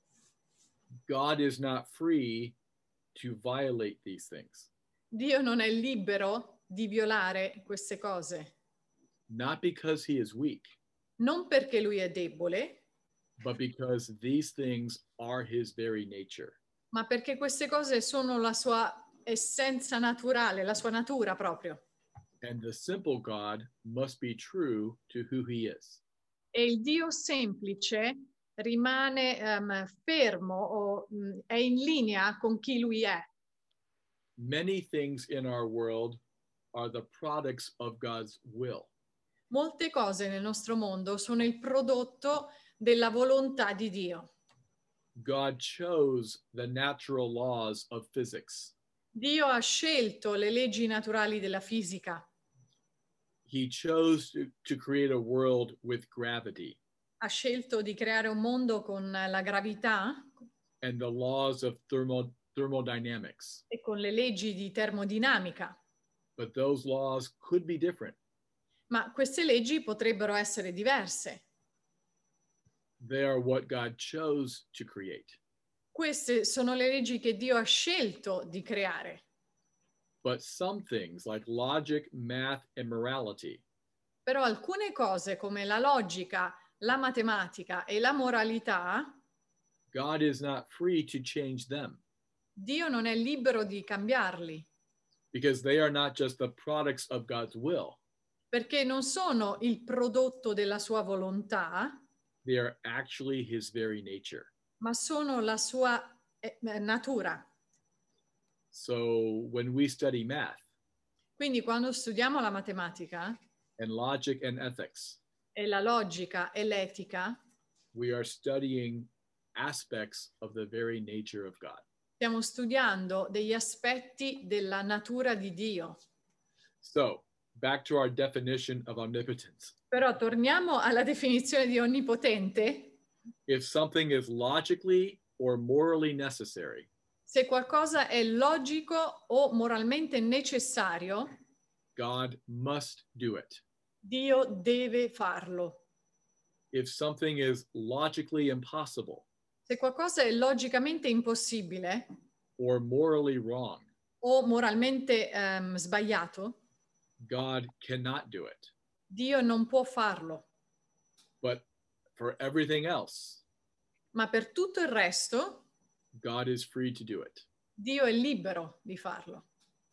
Speaker 1: God is not free to violate these things.
Speaker 2: Dio non è libero di violare queste cose.
Speaker 1: Not because he is weak,
Speaker 2: Non perché lui è debole,
Speaker 1: but because these things are his very nature.
Speaker 2: ma perché queste cose sono la sua essenza naturale, la sua natura proprio.
Speaker 1: And the simple God must be true to who he is.
Speaker 2: E il Dio semplice rimane um, fermo o mh, è in linea con chi lui è.
Speaker 1: Many things in our world are the products of God's will.
Speaker 2: Molte cose nel nostro mondo sono il prodotto della volontà di Dio.
Speaker 1: God chose the natural laws of physics.
Speaker 2: Dio ha scelto le leggi naturali della fisica.
Speaker 1: He chose to, to create a world with gravity.
Speaker 2: Ha scelto di creare un mondo con la gravità
Speaker 1: And the laws of thermo, thermodynamics.
Speaker 2: e con le leggi di termodinamica.
Speaker 1: But those laws could be different.
Speaker 2: Ma queste leggi potrebbero essere diverse.
Speaker 1: They are what God chose to create.
Speaker 2: Queste sono le leggi che Dio ha scelto di creare.
Speaker 1: But some things like logic, math, and morality
Speaker 2: Però alcune cose come la logica, la matematica e la moralità,
Speaker 1: God is not free to change them
Speaker 2: Dio non è libero di cambiarli,
Speaker 1: because they are not just the products of God's will.
Speaker 2: perché non sono il prodotto della sua volontà,
Speaker 1: They are actually his very nature.
Speaker 2: ma sono la sua eh, natura.
Speaker 1: So when we study math
Speaker 2: Quindi quando studiamo la matematica
Speaker 1: and logic and ethics,
Speaker 2: e la logica e l'etica,
Speaker 1: we are studying aspects of the very nature of God.
Speaker 2: Stiamo studiando degli aspetti della natura di Dio.
Speaker 1: So, back to our definition of omnipotence.
Speaker 2: Però torniamo alla definizione di onnipotente.
Speaker 1: If something is logically or morally necessary,
Speaker 2: Se qualcosa è logico o moralmente necessario,
Speaker 1: God must do it.
Speaker 2: Dio deve farlo.
Speaker 1: If something is logically impossible
Speaker 2: Se qualcosa è logicamente impossibile
Speaker 1: or morally wrong,
Speaker 2: o moralmente ehm, sbagliato,
Speaker 1: God cannot do it.
Speaker 2: Dio non può farlo.
Speaker 1: But for everything else,
Speaker 2: Ma per tutto il resto,
Speaker 1: God is free to do it.
Speaker 2: Dio è libero di farlo.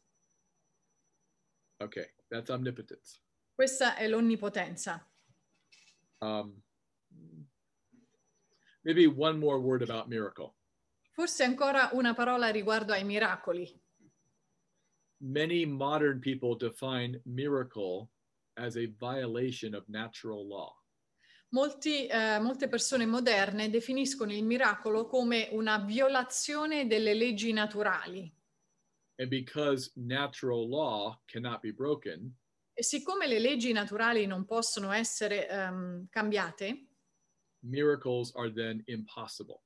Speaker 1: Okay, that's omnipotence.
Speaker 2: Questa è l'onnipotenza.
Speaker 1: Um, maybe one more word about miracle.
Speaker 2: Forse ancora una parola riguardo ai miracoli.
Speaker 1: Many modern people define miracle as a violation of natural law.
Speaker 2: Molti, eh, molte persone moderne definiscono il miracolo come una violazione delle leggi naturali.
Speaker 1: And because natural law cannot be broken,
Speaker 2: E siccome le leggi naturali non possono essere um, cambiate,
Speaker 1: miracles are then impossible.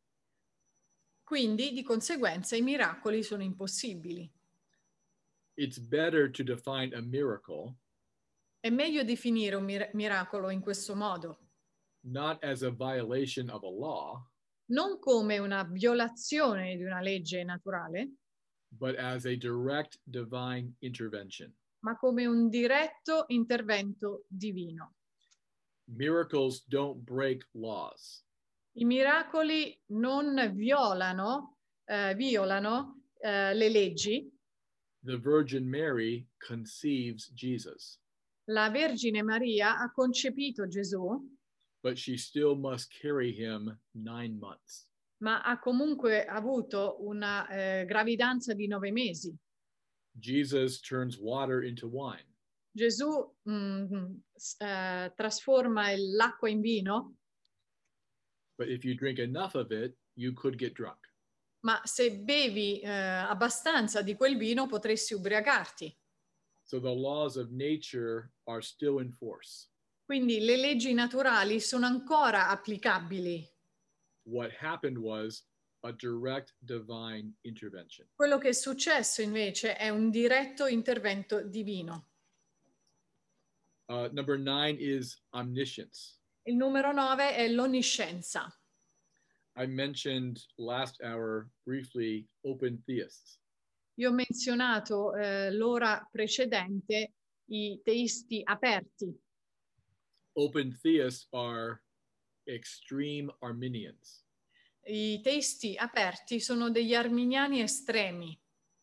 Speaker 2: quindi di conseguenza i miracoli sono impossibili.
Speaker 1: It's better to define a miracle
Speaker 2: È meglio definire un mir- miracolo in questo modo,
Speaker 1: not as a violation of a law,
Speaker 2: non come una violazione di una legge naturale,
Speaker 1: but as a direct divine intervention.
Speaker 2: ma come un diretto intervento divino.
Speaker 1: Miracles don't break laws.
Speaker 2: I miracoli non violano, eh, violano eh, le leggi.
Speaker 1: The Virgin Mary conceives Jesus,
Speaker 2: La Vergine Maria ha concepito Gesù,
Speaker 1: but she still must carry him nine months.
Speaker 2: ma ha comunque avuto una eh, gravidanza di nove mesi.
Speaker 1: Jesus turns water into wine.
Speaker 2: Gesù mm, eh, trasforma l'acqua in vino,
Speaker 1: But if you drink enough of it, you could get drunk.
Speaker 2: ma se bevi eh, abbastanza di quel vino potresti ubriacarti.
Speaker 1: So the laws of nature are still in force.
Speaker 2: Quindi le leggi naturali sono ancora applicabili.
Speaker 1: What happened was a direct divine intervention.
Speaker 2: Quello che è successo invece è un diretto intervento divino.
Speaker 1: Uh, number nine is omniscience.
Speaker 2: Il numero nove è l'onniscienza.
Speaker 1: I mentioned last hour briefly open theists.
Speaker 2: Io ho menzionato eh, l'ora precedente i teisti aperti.
Speaker 1: Open theists are extreme Arminians.
Speaker 2: I teisti aperti sono degli arminiani estremi.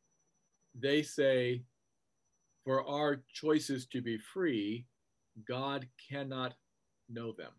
Speaker 1: They say, for our choices to be free, God cannot know them.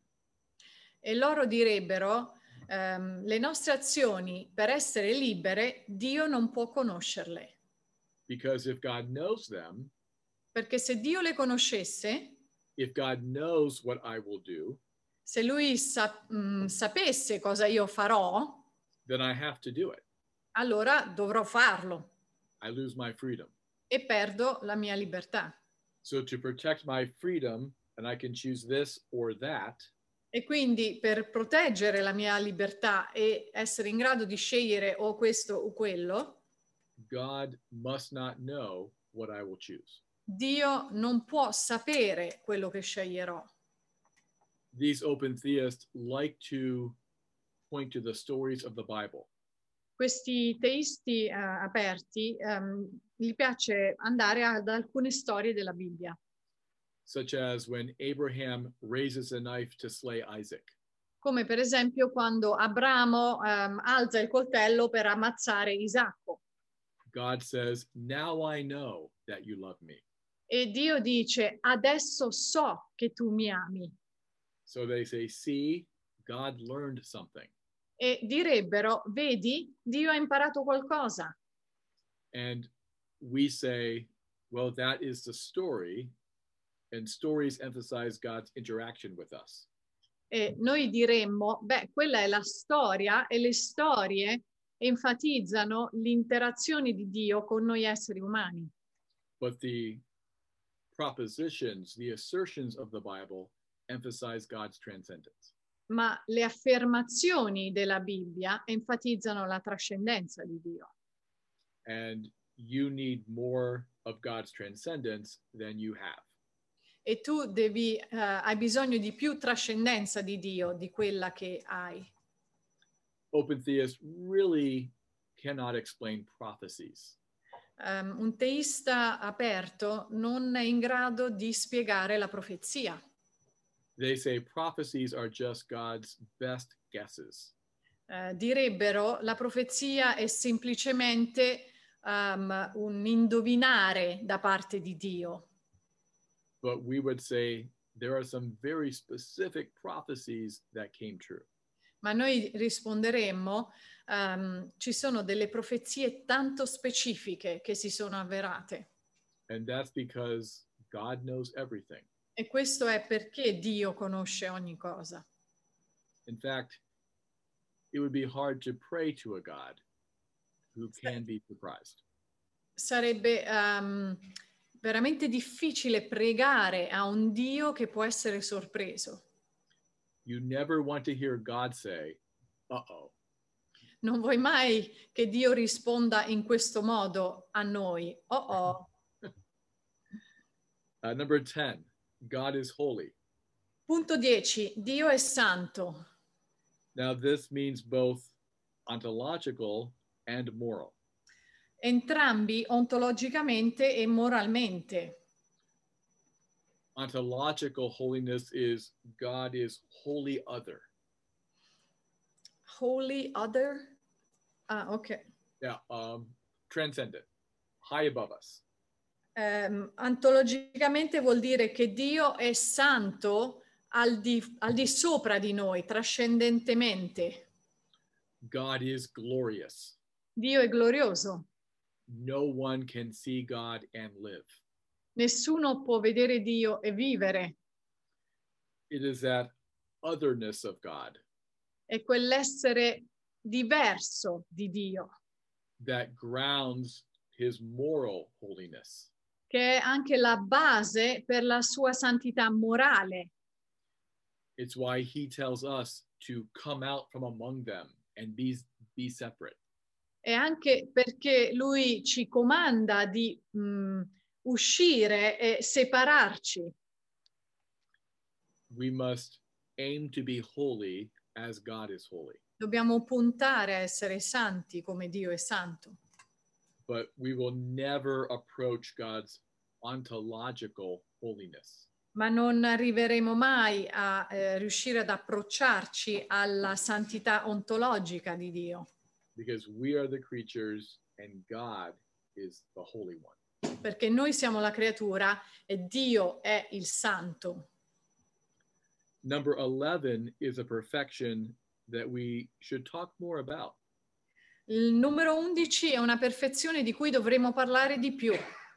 Speaker 2: E loro direbbero, ehm, le nostre azioni per essere libere, Dio non può conoscerle.
Speaker 1: Because if God knows them,
Speaker 2: Perché se Dio le conoscesse,
Speaker 1: if God knows what I will do,
Speaker 2: se lui sa- mh, sapesse cosa io farò,
Speaker 1: then I have to do it.
Speaker 2: allora dovrò farlo
Speaker 1: I lose my freedom.
Speaker 2: e perdo la mia libertà.
Speaker 1: So to protect my freedom, and I can choose this or that,
Speaker 2: E quindi per proteggere la mia libertà e essere in grado di scegliere o questo o quello,
Speaker 1: God must not know what I will choose.
Speaker 2: Dio non può sapere quello che sceglierò.
Speaker 1: These open theists like to point to the stories of the Bible.
Speaker 2: Questi teisti eh, aperti ehm, gli piace andare ad alcune storie della Bibbia,
Speaker 1: Such as when Abraham raises a knife to slay Isaac.
Speaker 2: come per esempio quando Abramo ehm, alza il coltello per ammazzare Isacco.
Speaker 1: God says, now I know that you love me.
Speaker 2: E Dio dice, adesso so che tu mi ami.
Speaker 1: So they say, see, God learned something.
Speaker 2: E direbbero, vedi, Dio ha imparato qualcosa.
Speaker 1: And we say, well, that is the story, and stories emphasize God's interaction with us.
Speaker 2: E noi diremmo, beh, quella è la storia e le storie enfatizzano l'interazione di Dio con noi esseri umani.
Speaker 1: But the propositions, the assertions of the Bible emphasize God's transcendence.
Speaker 2: Ma le affermazioni della Bibbia enfatizzano la trascendenza di Dio.
Speaker 1: And you need more of God's transcendence than you have.
Speaker 2: E tu devi, uh, hai bisogno di più trascendenza di Dio di quella che hai.
Speaker 1: Open theists really cannot explain prophecies.
Speaker 2: Um, un teista aperto non è in grado di spiegare la profezia.
Speaker 1: They say prophecies are just God's best guesses.
Speaker 2: Uh, direbbero la profezia è semplicemente um, un indovinare da parte di Dio.
Speaker 1: But we would say there are some very specific prophecies that came true.
Speaker 2: Ma noi risponderemmo, um, ci sono delle profezie tanto specifiche che si sono avverate.
Speaker 1: And that's because God knows everything.
Speaker 2: E questo è perché Dio conosce ogni cosa.
Speaker 1: In fact, it would be hard to pray to a God who can be surprised.
Speaker 2: Sarebbe um, veramente difficile pregare a un Dio che può essere sorpreso.
Speaker 1: You never want to hear God say, uh-oh.
Speaker 2: Non vuoi mai che Dio risponda in questo modo a noi. Oh oh.
Speaker 1: Uh, number ten, God is holy.
Speaker 2: Punto dieci. Dio è santo.
Speaker 1: Now this means both ontological and moral.
Speaker 2: Entrambi ontologicamente e moralmente.
Speaker 1: Ontological holiness is God is wholly other.
Speaker 2: Holy other? Ah, ok.
Speaker 1: Yeah, um, transcendent, high above us.
Speaker 2: Um, ontologicamente vuol dire che Dio è santo al di, al di sopra di noi, trascendentemente.
Speaker 1: God is glorious.
Speaker 2: Dio è glorioso.
Speaker 1: No one can see God and live.
Speaker 2: Nessuno può vedere Dio e vivere.
Speaker 1: It is that otherness of God.
Speaker 2: È quell'essere diverso di Dio.
Speaker 1: That grounds his moral holiness.
Speaker 2: Che è anche la base per la sua santità morale.
Speaker 1: It's why he tells us to come out from among them and be, be separate.
Speaker 2: E anche perché lui ci comanda di mh, uscire e separarci.
Speaker 1: We must aim to be holy as God is holy.
Speaker 2: Dobbiamo puntare a essere santi come Dio è santo.
Speaker 1: But we will never approach God's ontological holiness.
Speaker 2: Ma non arriveremo mai a eh, riuscire ad approcciarci alla santità ontologica di Dio.
Speaker 1: Because we are the creatures and God is the Holy One.
Speaker 2: Perché noi siamo la creatura e Dio è il santo.
Speaker 1: Number eleven is a perfection that we should talk more about.
Speaker 2: Il numero undici è una perfezione di cui dovremo parlare di più.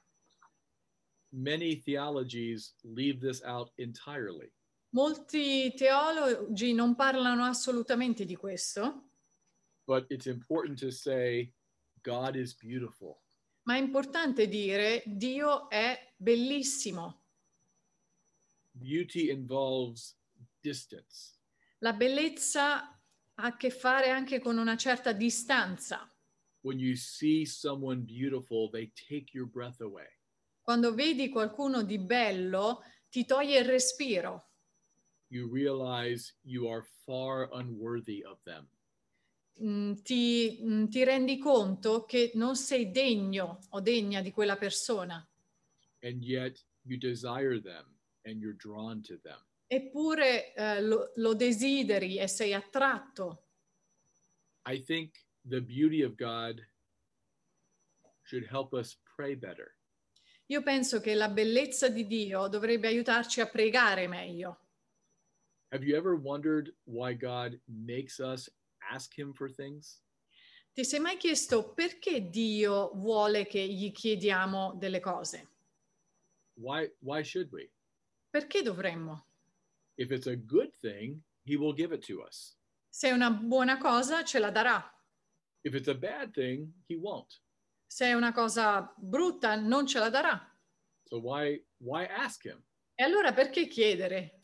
Speaker 1: Many theologies leave this out entirely.
Speaker 2: Molti teologi non parlano assolutamente di questo.
Speaker 1: But it's important to say God is beautiful.
Speaker 2: Ma è importante dire Dio è bellissimo.
Speaker 1: Beauty involves distance.
Speaker 2: La bellezza ha a che fare anche con una certa distanza.
Speaker 1: When you see someone beautiful, they take your breath away.
Speaker 2: Quando vedi qualcuno di bello, ti toglie il respiro.
Speaker 1: You realize you are far unworthy of them.
Speaker 2: Mm, ti, mm, ti rendi conto che non sei degno o degna di quella persona.
Speaker 1: And yet you desire them and you're drawn to them.
Speaker 2: Eppure eh, lo, lo desideri e sei attratto.
Speaker 1: I think the beauty of God should help us pray better.
Speaker 2: Io penso che la bellezza di Dio dovrebbe aiutarci a pregare meglio.
Speaker 1: Have you ever wondered why God makes us ask him for things?
Speaker 2: Ti sei mai chiesto perché Dio vuole che gli chiediamo delle cose?
Speaker 1: Why, why should we?
Speaker 2: Perché dovremmo?
Speaker 1: If it's a good thing, he will give it to us.
Speaker 2: Se è una buona cosa, ce la darà.
Speaker 1: If it's a bad thing, he won't.
Speaker 2: Se è una cosa brutta, non ce la darà.
Speaker 1: So why, why ask him?
Speaker 2: E allora perché chiedere?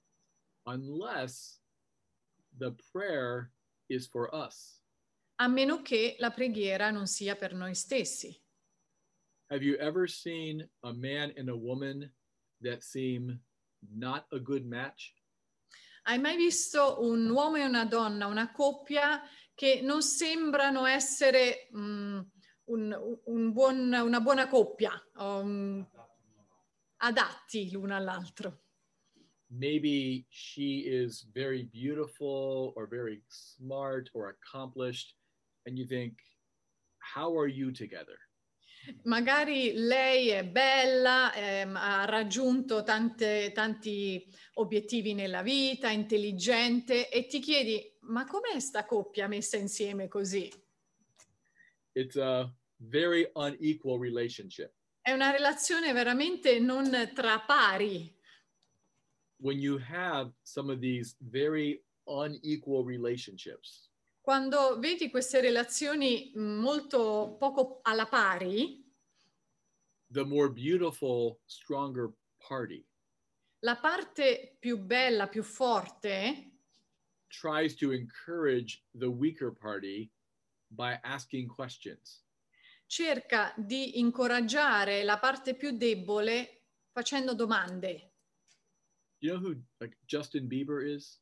Speaker 1: Unless the prayer is for us.
Speaker 2: A meno che la preghiera non sia per noi stessi.
Speaker 1: Have you ever seen a man and a woman that seem not a good match?
Speaker 2: Hai mai visto un uomo e una donna, una coppia che non sembrano essere um, un, un buon, una buona coppia, um, adatti l'uno all'altro?
Speaker 1: Maybe she is very beautiful or very smart or accomplished, and you think, how are you together?
Speaker 2: Magari lei è bella, ehm, ha raggiunto tante, tanti obiettivi nella vita, intelligente, e ti chiedi, ma com'è sta coppia messa insieme così?
Speaker 1: It's a very unequal relationship.
Speaker 2: È una relazione veramente non tra pari.
Speaker 1: When you have some of these very unequal relationships,
Speaker 2: Quando vedi queste relazioni molto poco alla pari,
Speaker 1: the more beautiful, stronger party
Speaker 2: la parte più bella, più forte,
Speaker 1: tries to encourage the weaker party by asking questions.
Speaker 2: cerca di incoraggiare la parte più debole facendo domande.
Speaker 1: You know who like Justin Bieber is?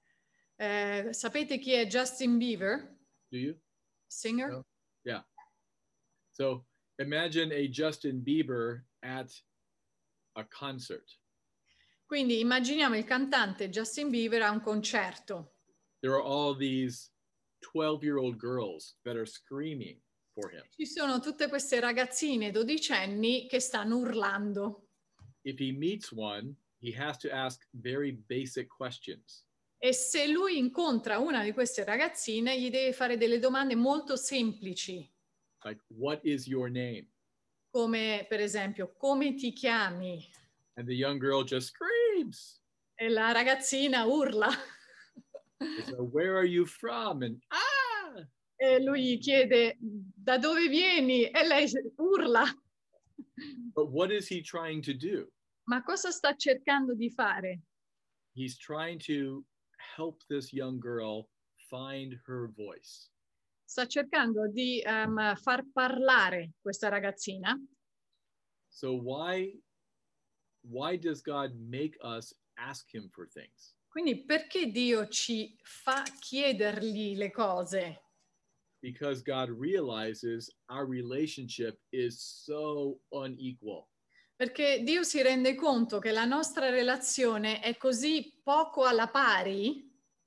Speaker 2: Eh, sapete chi è Justin Bieber?
Speaker 1: Do you?
Speaker 2: Singer?
Speaker 1: No? Yeah. So imagine a Justin Bieber at a concert.
Speaker 2: Quindi immaginiamo il cantante Justin Bieber a un concerto.
Speaker 1: There are all these twelve-year-old girls that are screaming for him.
Speaker 2: Ci sono tutte queste ragazzine dodicenni che stanno urlando.
Speaker 1: If he meets one, he has to ask very basic questions.
Speaker 2: E se lui incontra una di queste ragazzine, gli deve fare delle domande molto semplici.
Speaker 1: Like, what is your name?
Speaker 2: Come per esempio, come ti chiami?
Speaker 1: And the young girl just screams.
Speaker 2: E la ragazzina urla.
Speaker 1: So, where are you from? And ah!
Speaker 2: E lui gli chiede, da dove vieni? E lei urla.
Speaker 1: But what is he trying to do?
Speaker 2: Ma cosa sta cercando di fare?
Speaker 1: He's trying to help this young girl find her voice.
Speaker 2: Sta cercando di um, far parlare questa ragazzina.
Speaker 1: So why, why does God make us ask him for things?
Speaker 2: Quindi perché Dio ci fa chiedergli le cose?
Speaker 1: Because God realizes our relationship is so unequal.
Speaker 2: Perché Dio si rende conto che la nostra relazione è così poco alla pari.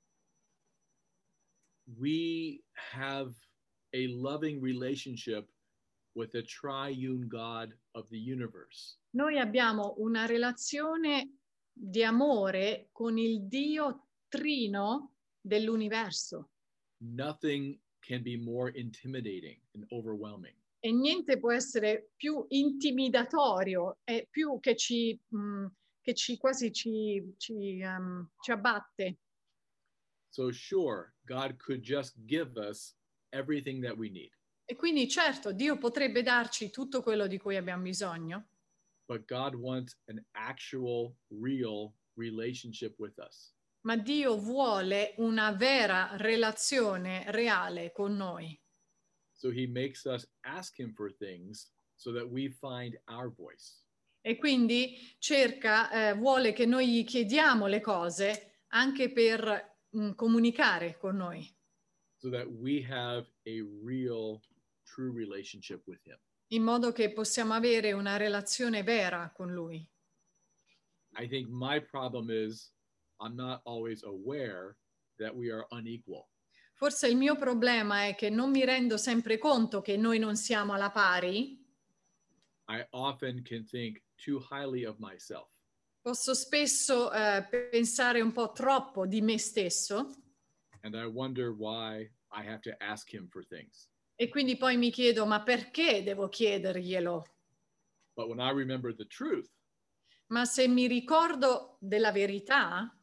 Speaker 1: We have a loving relationship with the triune God of the universe.
Speaker 2: Noi abbiamo una relazione di amore con il Dio trino dell'universo.
Speaker 1: Nothing can be more intimidating and overwhelming.
Speaker 2: E niente può essere più intimidatorio e più che ci, mh, che ci quasi ci, ci, um, ci abbatte.
Speaker 1: So sure, God could just give us everything that we need.
Speaker 2: E quindi certo, Dio potrebbe darci tutto quello di cui abbiamo bisogno.
Speaker 1: But God wants an actual, real relationship with us.
Speaker 2: Ma Dio vuole una vera relazione reale con noi.
Speaker 1: So he makes us ask him for things so that we find our voice.
Speaker 2: E quindi cerca, eh, vuole che noi gli chiediamo le cose anche per mh, comunicare con noi.
Speaker 1: So that we have a real, true relationship with him.
Speaker 2: In modo che possiamo avere una relazione vera con lui.
Speaker 1: I think my problem is I'm not always aware that we are unequal.
Speaker 2: Forse il mio problema è che non mi rendo sempre conto che noi non siamo alla pari.
Speaker 1: I often can think too highly of myself.
Speaker 2: Posso spesso eh, pensare un po' troppo di me stesso.
Speaker 1: And I wonder why I have to ask him for things.
Speaker 2: E quindi poi mi chiedo, ma perché devo chiederglielo?
Speaker 1: But when I remember the truth,
Speaker 2: Ma se mi ricordo della verità,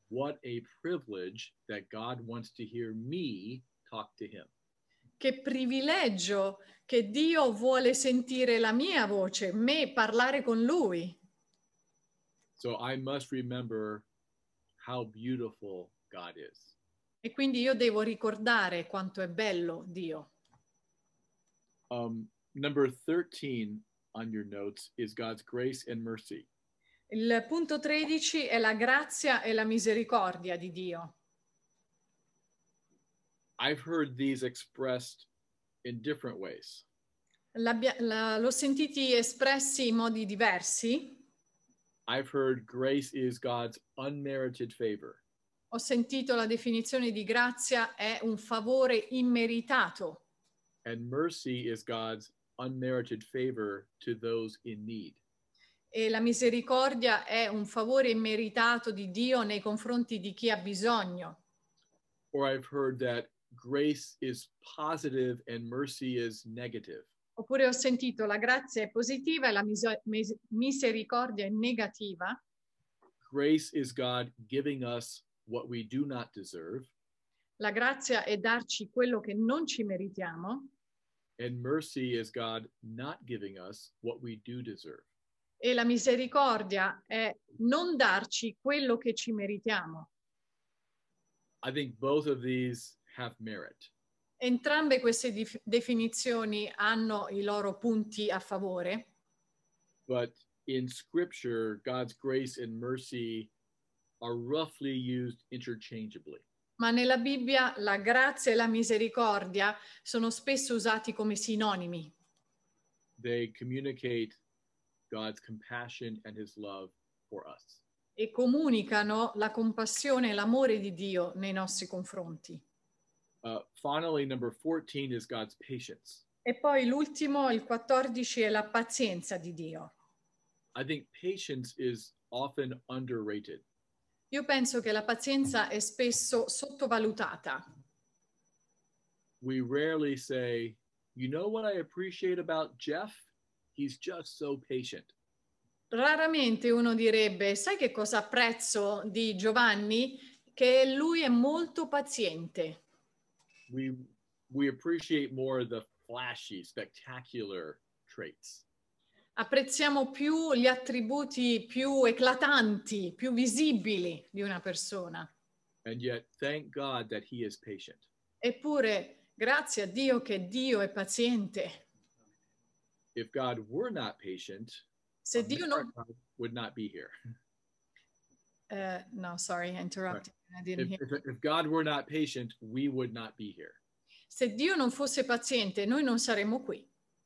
Speaker 1: what a privilege that God wants to hear me talk to him.
Speaker 2: Che privilegio che Dio vuole sentire la mia voce, me parlare con Lui.
Speaker 1: So I must remember how beautiful God is.
Speaker 2: E quindi io devo ricordare quanto è bello Dio.
Speaker 1: Um, number thirteen on your notes is God's grace and mercy.
Speaker 2: Il punto tredici è la grazia e la misericordia di Dio.
Speaker 1: I've heard these expressed in different ways.
Speaker 2: L'abbia- la- l'ho sentiti espressi in modi diversi.
Speaker 1: I've heard grace is God's unmerited favor.
Speaker 2: Ho sentito la definizione di grazia è un favore immeritato.
Speaker 1: And mercy is God's unmerited favor to those in need.
Speaker 2: E la misericordia è un favore immeritato di Dio nei confronti di chi ha bisogno.
Speaker 1: Or I've heard that grace is positive and mercy is negative.
Speaker 2: Oppure ho sentito la grazia è positiva e la miso- mis- misericordia è negativa.
Speaker 1: Grace is God giving us what we do not deserve.
Speaker 2: La grazia è darci quello che non ci meritiamo.
Speaker 1: And mercy is God not giving us what we do deserve.
Speaker 2: E la misericordia è non darci quello che ci meritiamo.
Speaker 1: I think both of these have merit.
Speaker 2: Entrambe queste dif- definizioni hanno i loro punti a favore,
Speaker 1: But in Scripture, God's grace and mercy are roughly used interchangeably.
Speaker 2: ma nella Bibbia la grazia e la misericordia sono spesso usati come sinonimi.
Speaker 1: They communicate God's compassion and his love for us.
Speaker 2: E comunicano la compassione e l'amore di Dio nei nostri confronti.
Speaker 1: Uh, finally, number fourteen is God's patience.
Speaker 2: E poi l'ultimo, il quattordici, è la pazienza di Dio.
Speaker 1: I think patience is often underrated.
Speaker 2: Io penso che la pazienza è spesso sottovalutata.
Speaker 1: We rarely say, you know what I appreciate about Jeff? He's just so patient.
Speaker 2: Raramente uno direbbe, sai che cosa apprezzo di Giovanni? Che lui è molto paziente.
Speaker 1: We, we appreciate more the flashy, spectacular traits.
Speaker 2: Apprezziamo più gli attributi più eclatanti, più visibili di una persona.
Speaker 1: And yet, thank God that he is patient.
Speaker 2: Eppure, grazie a Dio che Dio è paziente.
Speaker 1: If God were not patient,
Speaker 2: Se Dio non...
Speaker 1: God would not be here.
Speaker 2: Uh, no, sorry, I interrupted. I didn't
Speaker 1: If,
Speaker 2: hear.
Speaker 1: if, if God were not patient, we would not be here.
Speaker 2: Se Dio non fosse paziente, noi non saremmo qui.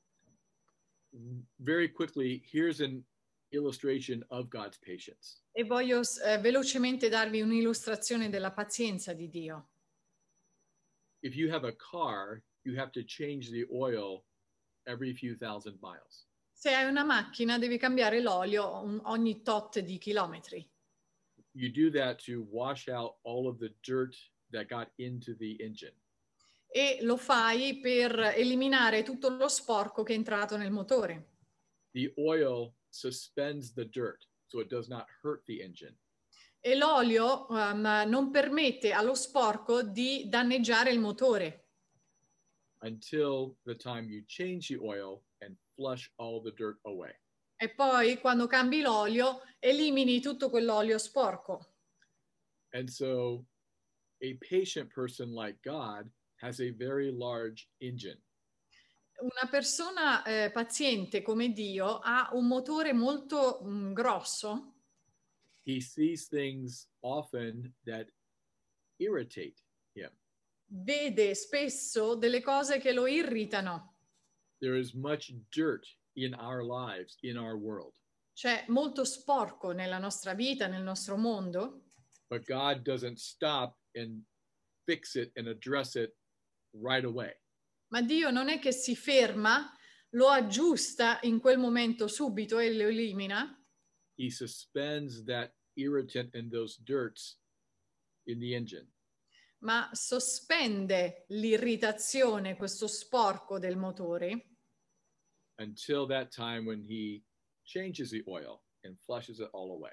Speaker 1: Very quickly, here's an illustration of God's patience.
Speaker 2: E voglio eh, velocemente darvi un'illustrazione della pazienza di Dio.
Speaker 1: If you have a car, you have to change the oil every few thousand miles.
Speaker 2: Se hai una macchina, devi cambiare l'olio un- ogni tot di chilometri.
Speaker 1: You do that to wash out all of the dirt that got into the engine.
Speaker 2: E lo fai per eliminare tutto lo sporco che è entrato nel motore.
Speaker 1: The oil suspends the dirt so it does not hurt the engine.
Speaker 2: E l'olio um, non permette allo sporco di danneggiare il motore
Speaker 1: Until the time you change the oil and flush all the dirt away.
Speaker 2: e poi quando cambi l'olio elimini tutto quell'olio sporco.
Speaker 1: And so a patient person like God has a very large engine.
Speaker 2: Una persona eh, paziente come Dio ha un motore molto mm, grosso.
Speaker 1: He sees things often that irritate him.
Speaker 2: Vede spesso delle cose che lo irritano.
Speaker 1: There is much dirt in our lives, in our world.
Speaker 2: C'è molto sporco nella nostra vita, nel nostro mondo,
Speaker 1: But God doesn't stop and fix it and address it right away.
Speaker 2: ma Dio non è che si ferma, lo aggiusta in quel momento subito e lo elimina,
Speaker 1: He suspends that irritant and those dirts in the engine.
Speaker 2: ma sospende l'irritazione, questo sporco del motore,
Speaker 1: Until that time when he changes the oil and flushes it all away.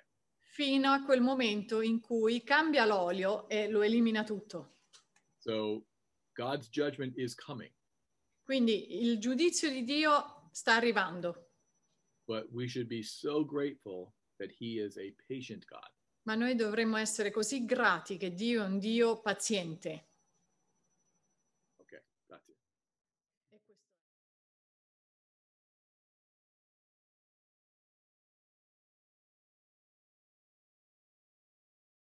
Speaker 2: fino a quel momento in cui cambia l'olio e lo elimina tutto.
Speaker 1: So God's judgment is coming.
Speaker 2: Quindi il giudizio di Dio sta arrivando.
Speaker 1: But we should be so grateful that he is a patient God.
Speaker 2: Ma noi dovremmo essere così grati che Dio è un Dio paziente.